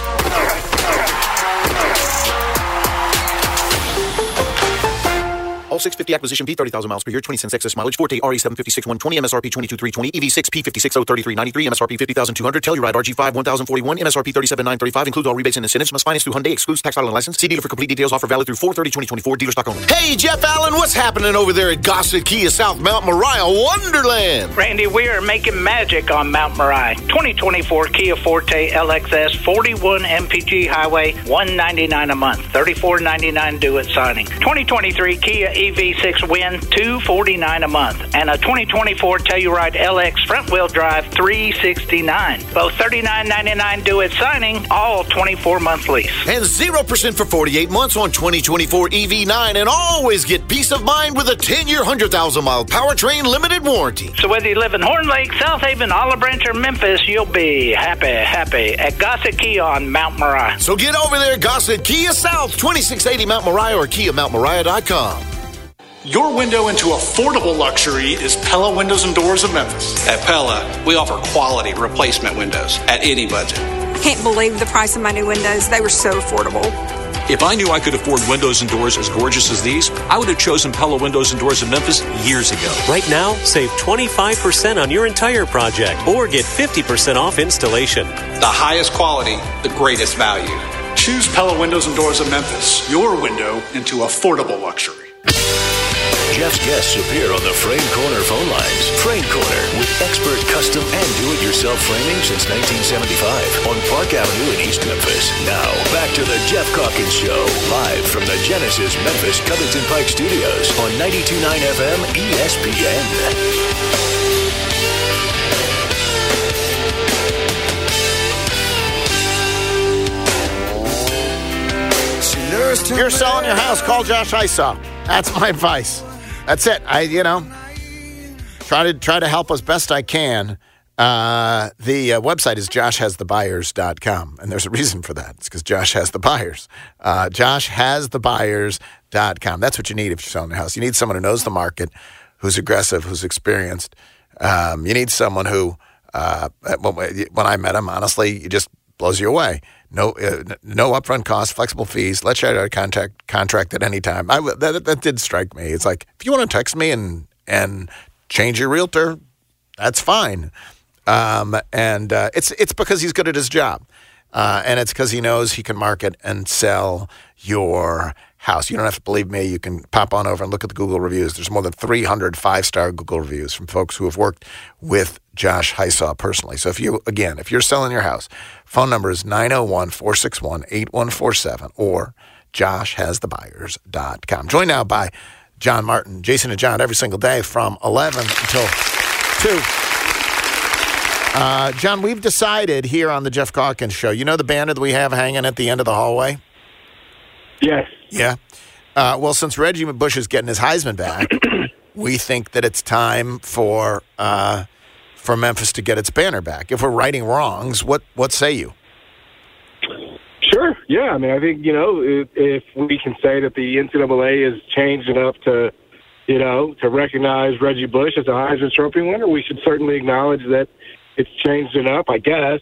All six fifty acquisition P, thirty thousand miles per year, twenty cents excess mileage, Forte R E seven fifty-six one twenty, M S R P twenty-two three twenty, E V six P fifty-six oh thirty-three ninety-three, M S R P fifty thousand two hundred, Telluride R G five one thousand forty-one, M S R P thirty-seven nine thirty-five, includes all rebates and incentives, must finance through Hyundai, excludes tax title and license. See dealer for complete details, offer valid through four thirty twenty twenty-four, dealer stock only. Hey, Jeff Allen, what's happening over there at Gossett Kia South Mount Moriah Wonderland? Randy, we are making magic on Mount Moriah. twenty twenty-four Kia Forte L X S, forty-one M P G Highway, one ninety-nine a month, thirty-four ninety-nine due at signing. twenty twenty-three Kia E V six Win, two forty-nine a month, and a twenty twenty-four Telluride L X front-wheel drive, three sixty-nine. Both thirty-nine ninety-nine due at signing, all twenty-four month lease. And zero percent for forty-eight months on twenty twenty-four E V nine, and always get peace of mind with a ten-year, one hundred thousand mile powertrain limited warranty. So whether you live in Horn Lake, South Haven, Olive Branch, or Memphis, you'll be happy, happy at Gossett Kia on Mount Moriah. So get over there, Gossett Kia South, twenty-six eighty Mount Moriah or Kia Mount Moriah dot com. Your window into affordable luxury is Pella Windows and Doors of Memphis. At Pella, we offer quality replacement windows at any budget. I can't believe the price of my new windows. They were so affordable. If I knew I could afford windows and doors as gorgeous as these, I would have chosen Pella Windows and Doors of Memphis years ago. Right now, save twenty-five percent on your entire project or get fifty percent off installation. The highest quality, the greatest value. Choose Pella Windows and Doors of Memphis, your window into affordable luxury. Jeff's guests appear on the Frame Corner phone lines. Frame Corner, with expert custom and do-it-yourself framing since nineteen seventy-five on Park Avenue in East Memphis. Now, back to the Jeff Calkins Show, live from the Genesis Memphis Covington Pike Studios on ninety-two point nine F M E S P N. If you're selling your house, call Josh Hysaw. That's my advice. That's it. I, you know, try to try to help as best I can. Uh, the uh, website is josh has the buyers dot com, and there's a reason for that. It's because Josh has the buyers. Uh, josh has the buyers dot com. That's what you need if you're selling your house. You need someone who knows the market, who's aggressive, who's experienced. Um, you need someone who, uh, when I met him, honestly, it just blows you away. No, uh, no upfront costs, flexible fees. Let's share our contact contract at any time. I, that, that did strike me. It's like, if you want to text me and and change your realtor, that's fine. Um, and uh, it's it's because he's good at his job, uh, and it's because he knows he can market and sell your house. You don't have to believe me. You can pop on over and look at the Google reviews. There's more than three hundred five-star Google reviews from folks who have worked with Josh Hysaw personally. So if you, again, if you're selling your house, phone number is nine oh one, four six one, eight one four seven or josh has the buyers dot com. Joined now by John Martin, Jason and John every single day from eleven until two. Uh, John, we've decided here on the Jeff Calkins Show, you know the banner that we have hanging at the end of the hallway? Yes. Yeah. Uh, well, since Reggie Bush is getting his Heisman back, we think that it's time for uh, for Memphis to get its banner back. If we're righting wrongs, what what say you? Sure. Yeah. I mean, I think, you know, if, if we can say that the N C double A has changed enough to, you know, to recognize Reggie Bush as a Heisman Trophy winner, we should certainly acknowledge that it's changed enough, I guess.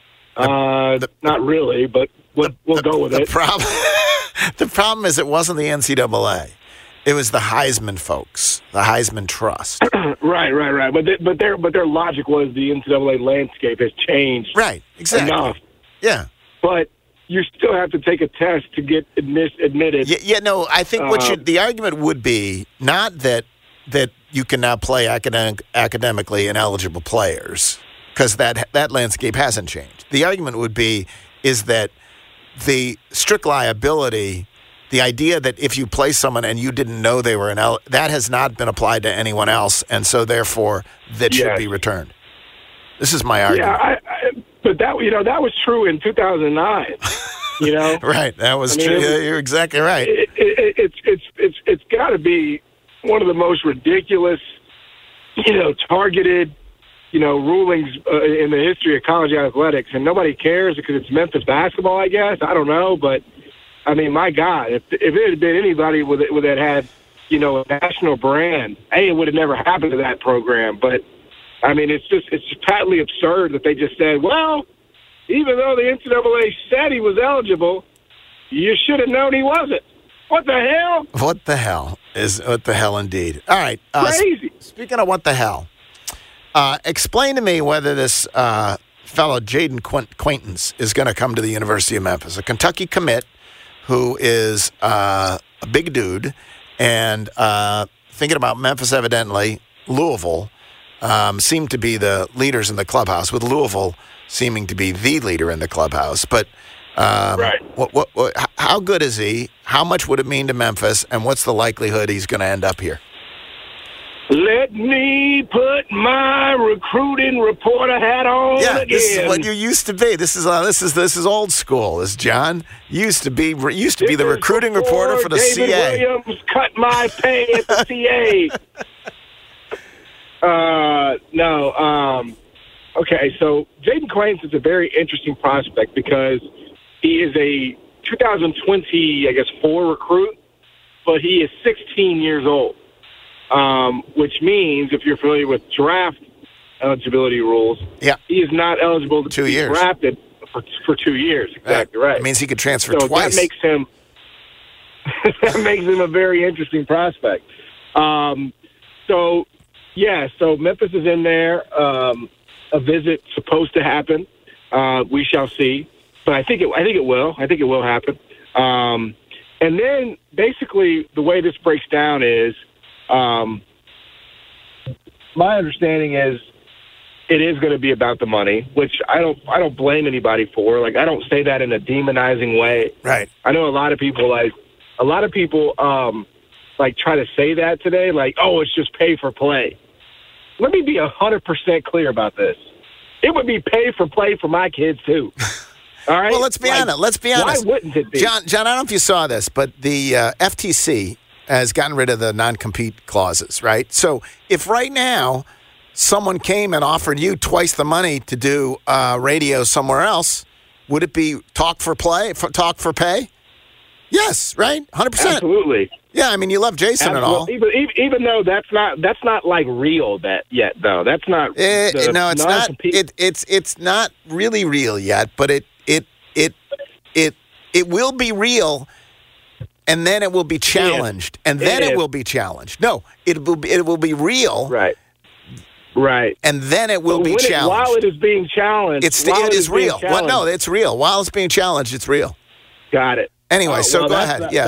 Uh, the, not really, but we'll, we'll the, go with the it. Problem, the problem is it wasn't the N C double A. It was the Heisman folks, the Heisman Trust. right, right, right. But they, but their but their logic was the N C double A landscape has changed. Right, exactly. Enough. Yeah. But you still have to take a test to get admit, admitted. Yeah, yeah, no, I think what uh, you, the argument would be not that that you can now play academic, academically ineligible players, because that that landscape hasn't changed. The argument would be is that the strict liability, the idea that if you play someone and you didn't know they were ineligible, that has not been applied to anyone else, and so therefore that yes. should be returned. This is my argument. Yeah, I, I, but that you know that was true in two thousand nine. You know, right? That was I mean, true. It was, You're exactly right. It, it, it's it's it's it's got to be one of the most ridiculous, you know, targeted, you know, rulings uh, in the history of college athletics, and nobody cares because it's Memphis basketball. I guess I don't know, but I mean, my God, if if it had been anybody with with that had, you know, a national brand, hey, it would have never happened to that program. But I mean, it's just it's just patently absurd that they just said, well, even though the N C double A said he was eligible, you should have known he wasn't. What the hell? What the hell is what the hell indeed? All right. Uh, Crazy. Sp- speaking of what the hell, uh, explain to me whether this uh, fellow Jaden Qu- Quaintance is going to come to the University of Memphis, a Kentucky commit who is uh, a big dude and uh, thinking about Memphis, evidently, Louisville. Um, seem to be the leaders in the clubhouse, with Louisville seeming to be the leader in the clubhouse. But um, right. what, what, what, how good is he? How much would it mean to Memphis? And what's the likelihood he's going to end up here? Let me put my recruiting reporter hat on yeah, again. This is what you used to be. This is uh, this is this is old school. This John used to be used to this be the recruiting reporter for the David C A. Williams cut my pay at the C A. Uh, no. Um, okay, so Jaden Quaintance is a very interesting prospect because he is a two thousand twenty, I guess, four recruit, but he is sixteen years old, um, which means if you're familiar with draft eligibility rules, yeah. he is not eligible to two be years. drafted for, for two years. Exactly right. That means he could transfer so twice. That makes him that makes him a very interesting prospect. Um, so. Yeah, so Memphis is in there. Um, a visit supposed to happen. Uh, we shall see, but I think it. I think it will. I think it will happen. Um, and then basically the way this breaks down is, um, my understanding is, it is going to be about the money, which I don't. I don't blame anybody for. Like I don't say that in a demonizing way. Right. I know a lot of people like a lot of people um, like try to say that today. Like, oh, it's just pay for play. Let me be one hundred percent clear about this. It would be pay for play for my kids, too. All right? Well, let's be like, honest. Let's be honest. Why wouldn't it be? John, John, I don't know if you saw this, but the uh, F T C has gotten rid of the non-compete clauses, right? So if right now someone came and offered you twice the money to do uh, radio somewhere else, would it be talk for play, for, talk for pay? Yes, right? one hundred percent. Absolutely. Yeah, I mean, you love Jason Absolutely. and all. Even, even though that's not that's not like real that yet, though. That's not. It, the no, it's not. It, it's it's not really real yet, but it it it it it will be real, and then it will be challenged, and then it, it will be challenged. No, it will be it will be real, right? Right, and then it will but be it, challenged. While it is being challenged, it's while it it is, is real. Being Well, no, it's real. While it's being challenged, it's real. Got it. Anyway, oh, so well, go that's ahead. Not, yes. That,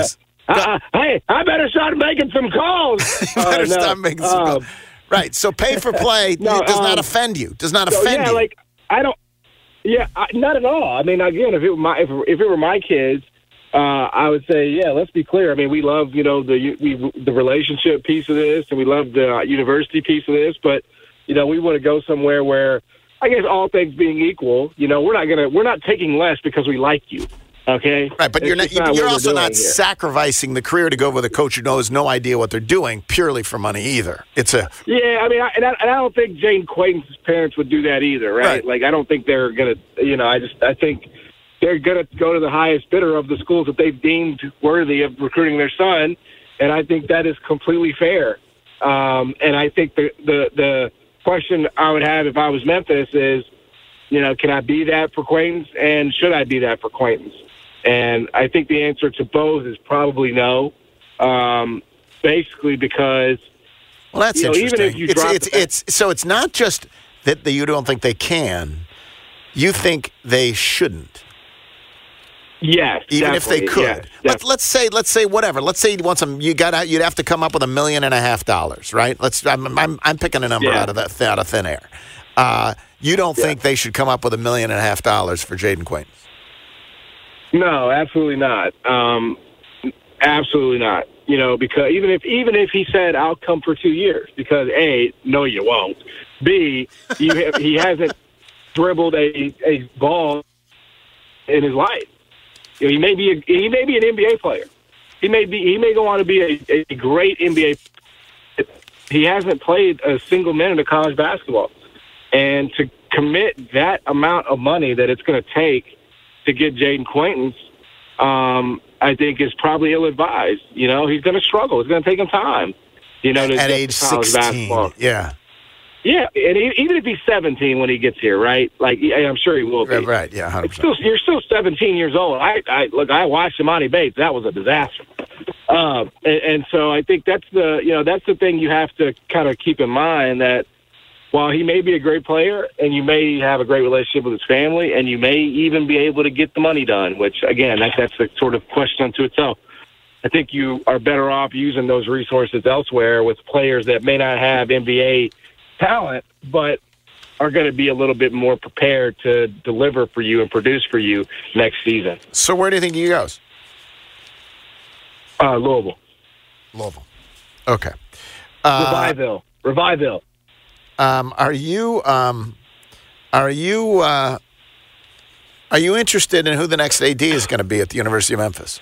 Uh, hey, I better start making some calls. you better uh, no, start making some uh, calls. Right. So pay for play no, does um, not offend you. Does not so, offend yeah, you. like I don't. Yeah, I, not at all. I mean, again, if it were my if, if it were my kids, uh, I would say, yeah. Let's be clear. I mean, we love you know the we, the relationship piece of this, and we love the university piece of this. But you know, we want to go somewhere where, I guess, all things being equal, you know, we're not gonna we're not taking less because we like you. Okay, right, but it's you're not. not You're what also we're not doing here. sacrificing the career to go with a coach who knows no idea what they're doing purely for money either. It's a Yeah, I mean, I, and, I, and I don't think Jane Quayton's parents would do that either, right? Right. Like, I don't think they're gonna, you know, I just I think they're gonna go to the highest bidder of the schools that they've deemed worthy of recruiting their son, and I think that is completely fair. Um, and I think the the the question I would have if I was Memphis is, you know, can I be that for Quayton's, and should I be that for Quayton's? And I think the answer to both is probably no. Um, basically, because well, that's you know, interesting. even if you it's, drop it's, the- it's so it's not just that the, you don't think they can. You think they shouldn't. Yes, even if they definitely. could. Yes, let's let's say let's say whatever. Let's say you want some. You got out. You'd have to come up with a million and a half dollars, right? Let's. I'm I'm, I'm picking a number Yeah. out of that out of thin air. Uh, you don't Yeah. think they should come up with a million and a half dollars for Jaden Quayton? No, absolutely not. Um, absolutely not. You know, because even if even if he said I'll come for two years, because A, no, you won't. B, you have, he hasn't dribbled a, a ball in his life. You know, he may be a, he may be an N B A player. He may be he may go on to be a, a great N B A. He hasn't played a single minute of college basketball, and to commit that amount of money that it's going to take to get Jaden Quayton, um, I think is probably ill-advised. You know, he's going to struggle. It's going to take him time. You know, to At get age to college sixteen, basketball. yeah. Yeah, and e- even if he's seventeen when he gets here, right? Like, yeah, I'm sure he will be. Right, right, yeah, one hundred It's percent. still, you're still seventeen years old. I, I look. I watched Imani Bates. That was a disaster. Um, and, and so I think that's the, you know, that's the thing you have to kind of keep in mind, that while he may be a great player and you may have a great relationship with his family and you may even be able to get the money done, which again, that, that's a sort of question unto itself. I think you are better off using those resources elsewhere with players that may not have N B A talent, but are going to be a little bit more prepared to deliver for you and produce for you next season. So where do you think he goes? Uh, Louisville. Louisville. Okay. Uh, Reviveville. Reviveville. Um, are you um, are you uh, are you interested in who the next A D is going to be at the University of Memphis?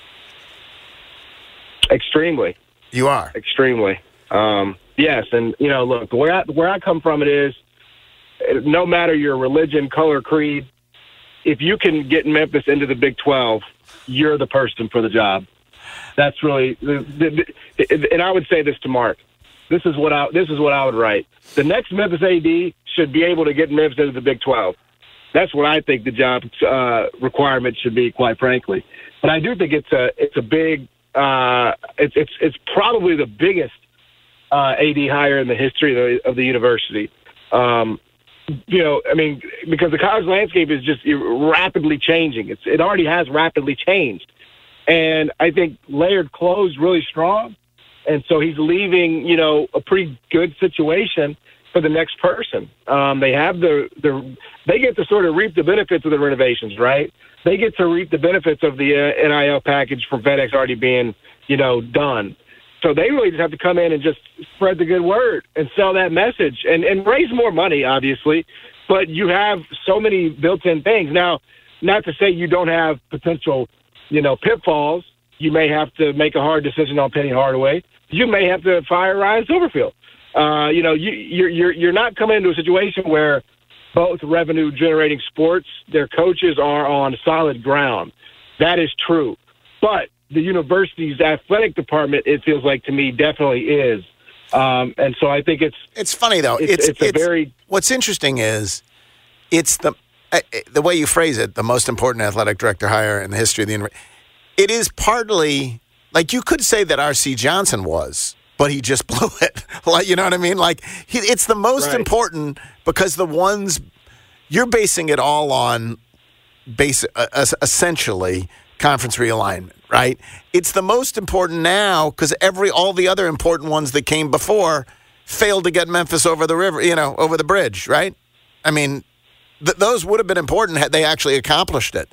Extremely. You are? Extremely. Um, yes, and, you know, look, where I, where I come from it is, no matter your religion, color, creed, if you can get Memphis into the Big twelve, you're the person for the job. That's really, the, the, the, and I would say this to Mark. This is what I this is what I would write. The next Memphis A D should be able to get Memphis into the Big twelve. That's what I think the job uh, requirement should be, quite frankly. But I do think it's a it's a big uh, it's it's it's probably the biggest uh, A D hire in the history of the, of the university. Um, you know, I mean, because the college landscape is just rapidly changing. It's it already has rapidly changed, and I think Laird closed really strong. And so he's leaving, you know, a pretty good situation for the next person. Um, they have the, the, they get to sort of reap the benefits of the renovations, right? They get to reap the benefits of the uh, N I L package from FedEx already being, you know, done. So they really just have to come in and just spread the good word and sell that message and, and raise more money, obviously. But you have so many built-in things. Now, not to say you don't have potential, you know, pitfalls. You may have to make a hard decision on Penny Hardaway. You may have to fire Ryan Silverfield. Uh, you know, you, you're you're you're not coming into a situation where both revenue-generating sports, their coaches are on solid ground. That is true. But the university's athletic department, it feels like to me, definitely is. Um, and so I think it's it's funny though. It's, It's it's, a it's- very What's interesting is it's the uh, the way you phrase it, the most important athletic director hire in the history of the university. It is partly like you could say that R C Johnson was, but he just blew it. Like, you know what I mean? Like he, it's the most Right. important because the ones you're basing it all on, base uh, essentially conference realignment, right? It's the most important now because every all the other important ones that came before failed to get Memphis over the river, you know, over the bridge, right? I mean, th- those would have been important had they actually accomplished it,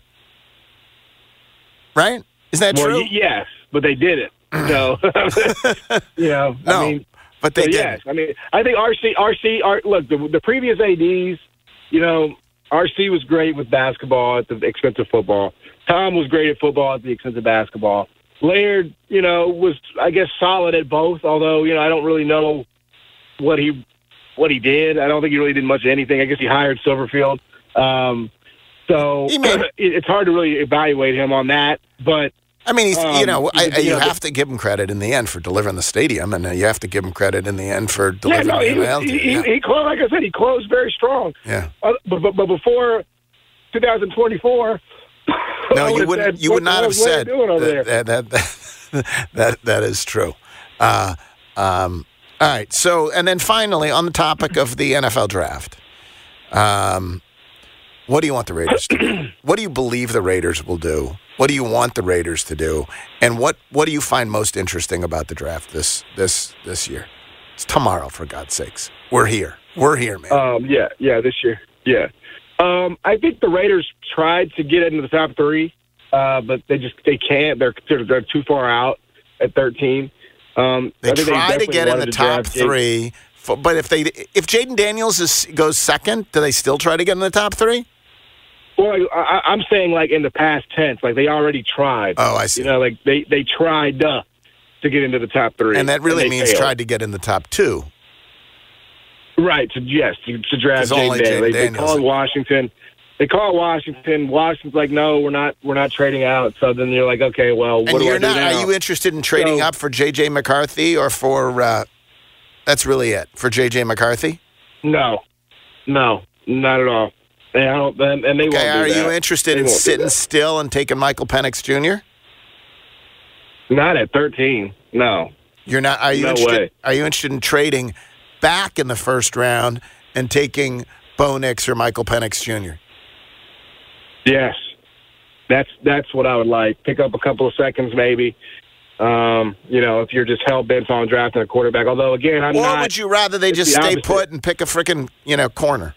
right? Isn't that well, true? Y- yes, but they didn't. So, you know, no, I mean, but they so did. Yes, I mean, I think R C, R C, R, look, the, the previous A Ds, you know, R C was great with basketball at the expense of football. Tom was great at football at the expense of basketball. Laird, you know, was, I guess, solid at both, although, you know, I don't really know what he what he did. I don't think he really did much of anything. I guess he hired Silverfield. Um, so it, it's hard to really evaluate him on that. But I mean, he's, um, you know, I, you you know, have to give him credit in the end for delivering the stadium, and uh, you have to give him credit in the end for Yeah, delivering no, he, the was, N L he, team. he, Yeah. he closed, like I said, he closed very strong. Yeah. Uh, but, but but before twenty twenty-four, No, I you would've wouldn't. said, You would what not have was Laird said doing over there? that, that, that, that. That is true. Uh, um, all right. So, and then finally, on the topic of the N F L draft, um, what do you want the Raiders to do? What do you believe the Raiders will do? What do you want the Raiders to do? And what, what do you find most interesting about the draft this this this year? It's tomorrow, for God's sakes. We're here. We're here, man. Um, yeah, yeah, this year, yeah. Um, I think the Raiders tried to get into the top three, uh, but they just they can't. They're they're too far out at thirteen. Um, They I think try to definitely get in wanted the to top draft Jake- three, f- but if they if Jaden Daniels is, goes second, do they still try to get in the top three? Well, I, I, I'm saying like in the past tense, like they already tried. Oh, I see. You know, like they they tried uh, to get into the top three, And that really they means failed. tried to get in the top two. Right, to yes, to, to draft It's only Jaden Daniels. Jaden They, they Daniels. called Washington. They called Washington. Washington's like, no, we're not. We're not trading out. So then you're like, okay, well, what And do you're I do not. now? Are you interested in trading So- up for J J McCarthy or for? Uh, that's really it for J J McCarthy. No, no, not at all. And, I don't, and, and they Okay, won't do are you that. interested They in won't do sitting that. still and taking Michael Penix Junior? Not at thirteen. No. You're not. Are you No interested? way. Are you interested in trading back in the first round and taking Bo Nix or Michael Penix Junior? Yes, that's that's what I would like. Pick up a couple of seconds, maybe. Um, you know, if you're just hell bent on drafting a quarterback. Although, again, I'm or not. would you rather they it's just the stay opposite. put and pick a freaking you know corner?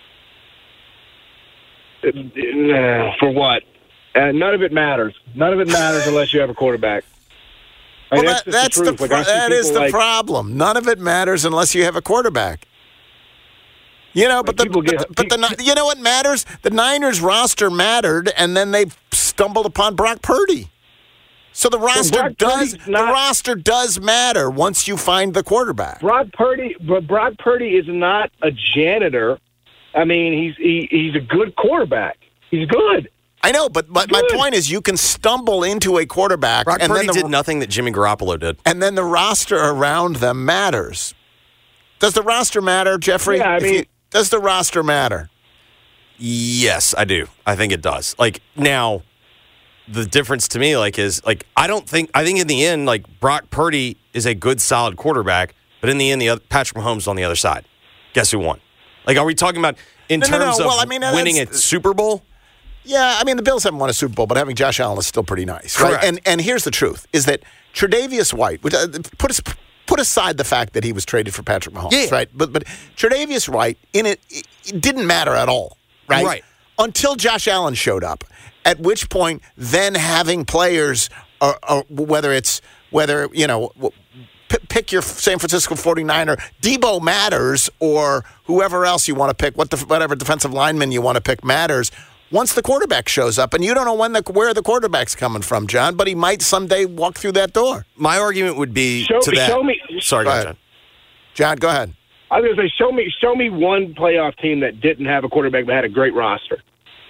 Uh, for what? Uh, none of it matters. None of it matters unless you have a quarterback. I mean, Well, that's that, just that's the the, truth. Like, pro- I see that is people the like- problem. None of it matters unless you have a quarterback. You know, but the, people but, get- the- but the Ni- you know what matters? The Niners roster mattered, and then they stumbled upon Brock Purdy. So the roster Brock does Purdy's not- the roster does matter once you find the quarterback. Brock Purdy, but Brock Purdy is not a janitor. I mean, he's he, he's a good quarterback. He's good. I know, but, but my point is, you can stumble into a quarterback, Brock and Purdy then the, did nothing that Jimmy Garoppolo did. and then the roster around them matters. Does the roster matter, Jeffrey? Yeah, I If mean- you- does the roster matter? Yes, I do. I think it does. Like now, the difference to me, like, is like I don't think I think in the end, like Brock Purdy is a good, solid quarterback, but in the end, the other, Patrick Mahomes is on the other side. Guess who won? Like, are we talking about in No, no, terms no. of Well, I mean, uh, winning a that's- Super Bowl? Yeah, I mean, the Bills haven't won a Super Bowl, but having Josh Allen is still pretty nice, right? Correct. And and here's the truth: is that Tre'Davious White, which, uh, put us. Put aside the fact that he was traded for Patrick Mahomes, Yeah. right? But but Tre'Davious White in it, it didn't matter at all, right? Right. Until Josh Allen showed up, at which point then having players, uh, uh, whether it's whether you know. P- pick your San Francisco forty-niner, Debo matters, or whoever else you want to pick, what the, whatever defensive lineman you want to pick matters. Once the quarterback shows up, and you don't know when the where the quarterback's coming from, John, but he might someday walk through that door. My argument would be Show, to that. show me. Sorry, Go go ahead. ahead. John, go ahead. I was going to say, show me, show me one playoff team that didn't have a quarterback but had a great roster.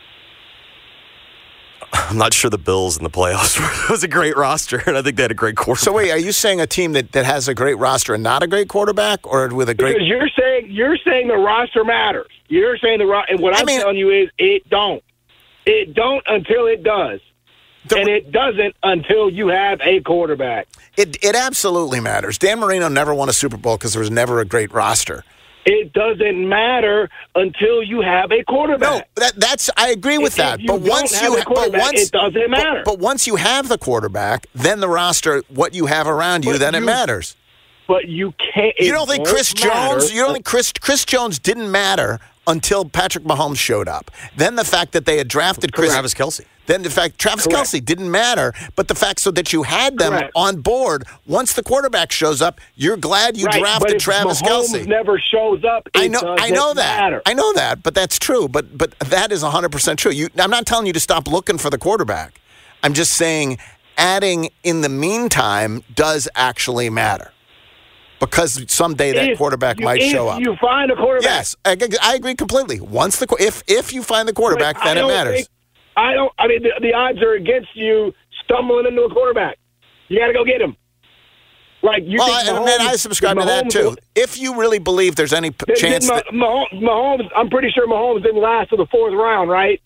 I'm not sure the Bills in the playoffs were, was a great roster, and I think they had a great quarterback. So wait, are you saying a team that, that has a great roster and not a great quarterback, or with a great? Because you're saying you're saying the roster matters. You're saying the ro- and what I I'm mean- telling you is it don't. It don't until it does, The- and it doesn't until you have a quarterback. It it absolutely matters. Dan Marino never won a Super Bowl because there was never a great roster. It doesn't matter until you have a quarterback. No, that, that's I agree with if, that. If but once you, but once it doesn't matter. But, but once you have the quarterback, then the roster, what you have around you, but then you, it matters. But you can't. You don't think Chris matter. Jones? You don't think Chris Chris Jones didn't matter until Patrick Mahomes showed up? Then the fact that they had drafted Chris Travis Kelce. Then the fact Travis Correct. Kelce didn't matter, but the fact so that you had them Correct. on board. Once the quarterback shows up, you're glad you right, drafted but if Travis Mahomes Kelce. Never shows up. It I know, I know that. Matter. I know that, but that's true. But but that is one hundred percent true. You, I'm not telling you to stop looking for the quarterback. I'm just saying adding in the meantime does actually matter. Because someday that if quarterback you, might if show up. You find a quarterback. Yes, I, I agree completely. Once the if if you find the quarterback, But then I it don't matters. think- I don't. I mean, the, the odds are against you stumbling into a quarterback. You got to go get him. Like you. Well, think I, Mahomes, man, I subscribe to that Mahomes too. will- If you really believe there's any p- Did- chance did that Mah- Mahomes, Mahomes, I'm pretty sure Mahomes didn't last to the fourth round, right?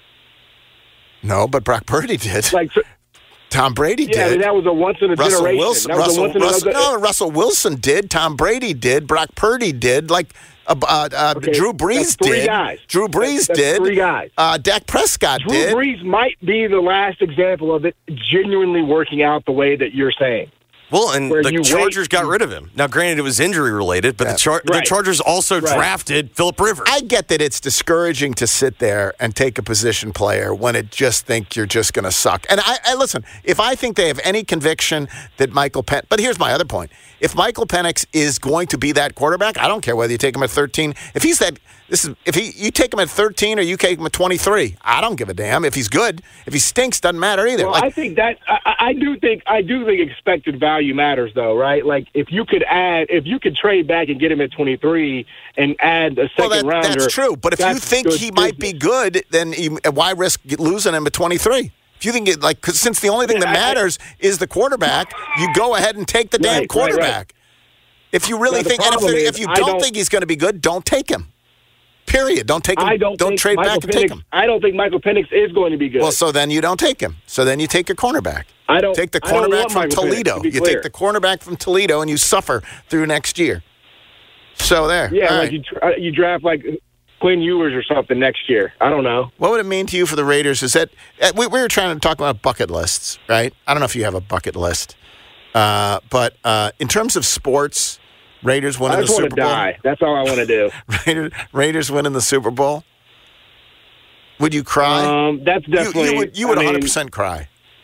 no, but Brock Purdy did. Like, Tom Brady yeah, I did. mean, that was a once in a Russell generation. Wilson, That was a Russell, once in a- Russell, no, Russell Wilson did. Tom Brady did. Brock Purdy did. Like uh, uh, uh, Okay, Drew Brees that's three did. guys. Drew Brees That's- that's did. three guys. Uh, Dak Prescott Drew did. Brees might be the last example of it genuinely working out the way that you're saying. Well, and Where the you Chargers wait- got rid of him. Now, granted, it was injury related, but Yeah. the, Char- Right. the Chargers also Right. drafted Phillip Rivers. I get that it's discouraging to sit there and take a position player when it just think you're just going to suck. And I, I listen, if I think they have any conviction that Michael Penix, but here's my other point: if Michael Penix is going to be that quarterback, I don't care whether you take him at thirteen. If he's that, this is if he you take him at thirteen or you take him at twenty-three, I don't give a damn. If he's good, if he stinks, doesn't matter either. Well, Like, I think that I, I do think I do think expected value matters, though, right? Like if you could add, if you could trade back and get him at twenty-three and add a second well, that, rounder. that's true. But if you that's think good he might be business. good, then you, why risk losing him at twenty-three? If you think it, like, cause since the only thing Yeah, that I- matters is the quarterback, you go ahead and take the damn Right, right, quarterback. right. If you really Well, the think, and if, problem there- is, if you I don't, don't- think he's going to be good, don't take him. Period. Don't take him. I don't, think trade Michael back and take Penix- him. I don't think Michael Penix is going to be good. Well, so then you don't take him. So then you take your cornerback. I don't Take the I don't cornerback want from Michael Penix, Toledo. to be You clear. take the cornerback from Toledo, and you suffer through next year. So there. Yeah, All like right. you, dr- uh, you draft like Quinn Ewers or something next year. I don't know. What would it mean to you for the Raiders? Is that uh, we, we were trying to talk about bucket lists, right? I don't know if you have a bucket list, uh, but uh, in terms of sports, Raiders winning I the just want Super to Bowl. die. That's all I want to do. Raiders, Raiders winning the Super Bowl. Would you cry? Um, that's You- definitely. You, would. You would I mean, one hundred percent cry.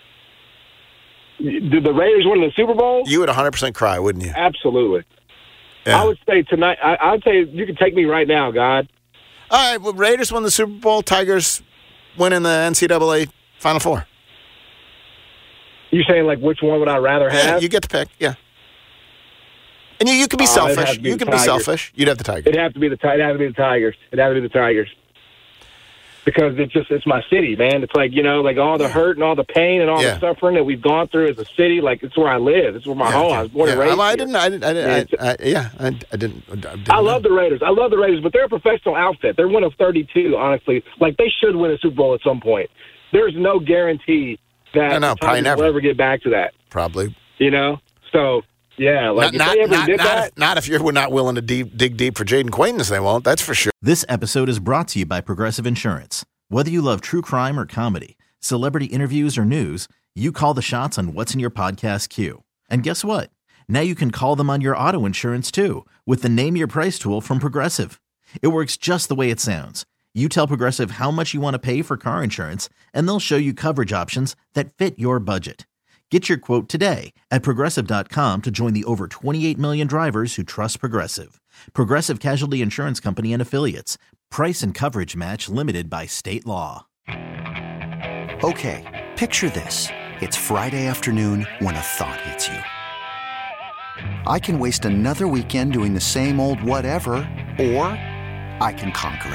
Did the Raiders win the Super Bowl? You would one hundred percent cry, wouldn't you? Absolutely. Yeah. I would say tonight. I, I would say you can take me right now, God. All right. Well, Raiders win the Super Bowl. Tigers winning the N C double A Final Four. You saying like which one would I rather have? Yeah, you get to pick. Yeah. And you, you can be Uh, it'd have selfish. to be You the can be Tigers. selfish. You'd have the Tigers. It'd have to be the Ti- it'd have to be the Tigers. It'd have to be the Tigers. Because it's just it's my city, man. It's like, you know, like all the hurt and all the pain and all Yeah. the suffering that we've gone through as a city. Like it's where I live. It's where my home. I was born and Yeah, raised. I, I here. didn't. I didn't. I didn't. Yeah, I, I, yeah, I, I didn't. I, didn't I love the Raiders. I love the Raiders, but they're a professional outfit. They're one of thirty-two, honestly. Like they should win a Super Bowl at some point. There's no guarantee that No, no, the probably Tigers never. will ever get back to that. Probably. You know, so yeah, like Not, if not, they ever not, did not, that, if, not if you're not willing to deep, dig deep for Jaden Quaintance, they won't. That's for sure. This episode is brought to you by Progressive Insurance. Whether you love true crime or comedy, celebrity interviews or news, you call the shots on what's in your podcast queue. And guess what? Now you can call them on your auto insurance too with the Name Your Price tool from Progressive. It works just the way it sounds. You tell Progressive how much you want to pay for car insurance, and they'll show you coverage options that fit your budget. Get your quote today at Progressive dot com to join the over twenty-eight million drivers who trust Progressive. Progressive Casualty Insurance Company and Affiliates. Price and coverage match limited by state law. Okay, picture this. It's Friday afternoon when a thought hits you. I can waste another weekend doing the same old whatever, or I can conquer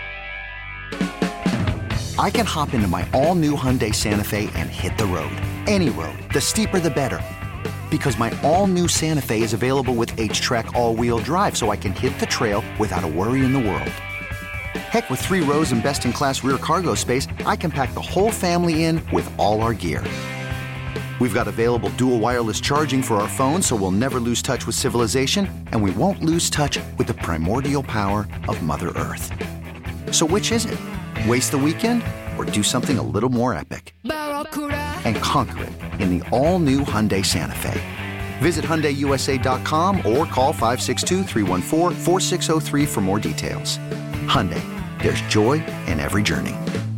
it. I can hop into my all-new Hyundai Santa Fe and hit the road. Any road. The steeper, the better. Because my all-new Santa Fe is available with H-Track all-wheel drive, so I can hit the trail without a worry in the world. Heck, with three rows and best-in-class rear cargo space, I can pack the whole family in with all our gear. We've got available dual wireless charging for our phones, so we'll never lose touch with civilization, and we won't lose touch with the primordial power of Mother Earth. So which is it? Waste the weekend or do something a little more epic? And conquer it in the all-new Hyundai Santa Fe. Visit Hyundai U S A dot com or call five six two, three one four, four six zero three for more details. Hyundai, there's joy in every journey.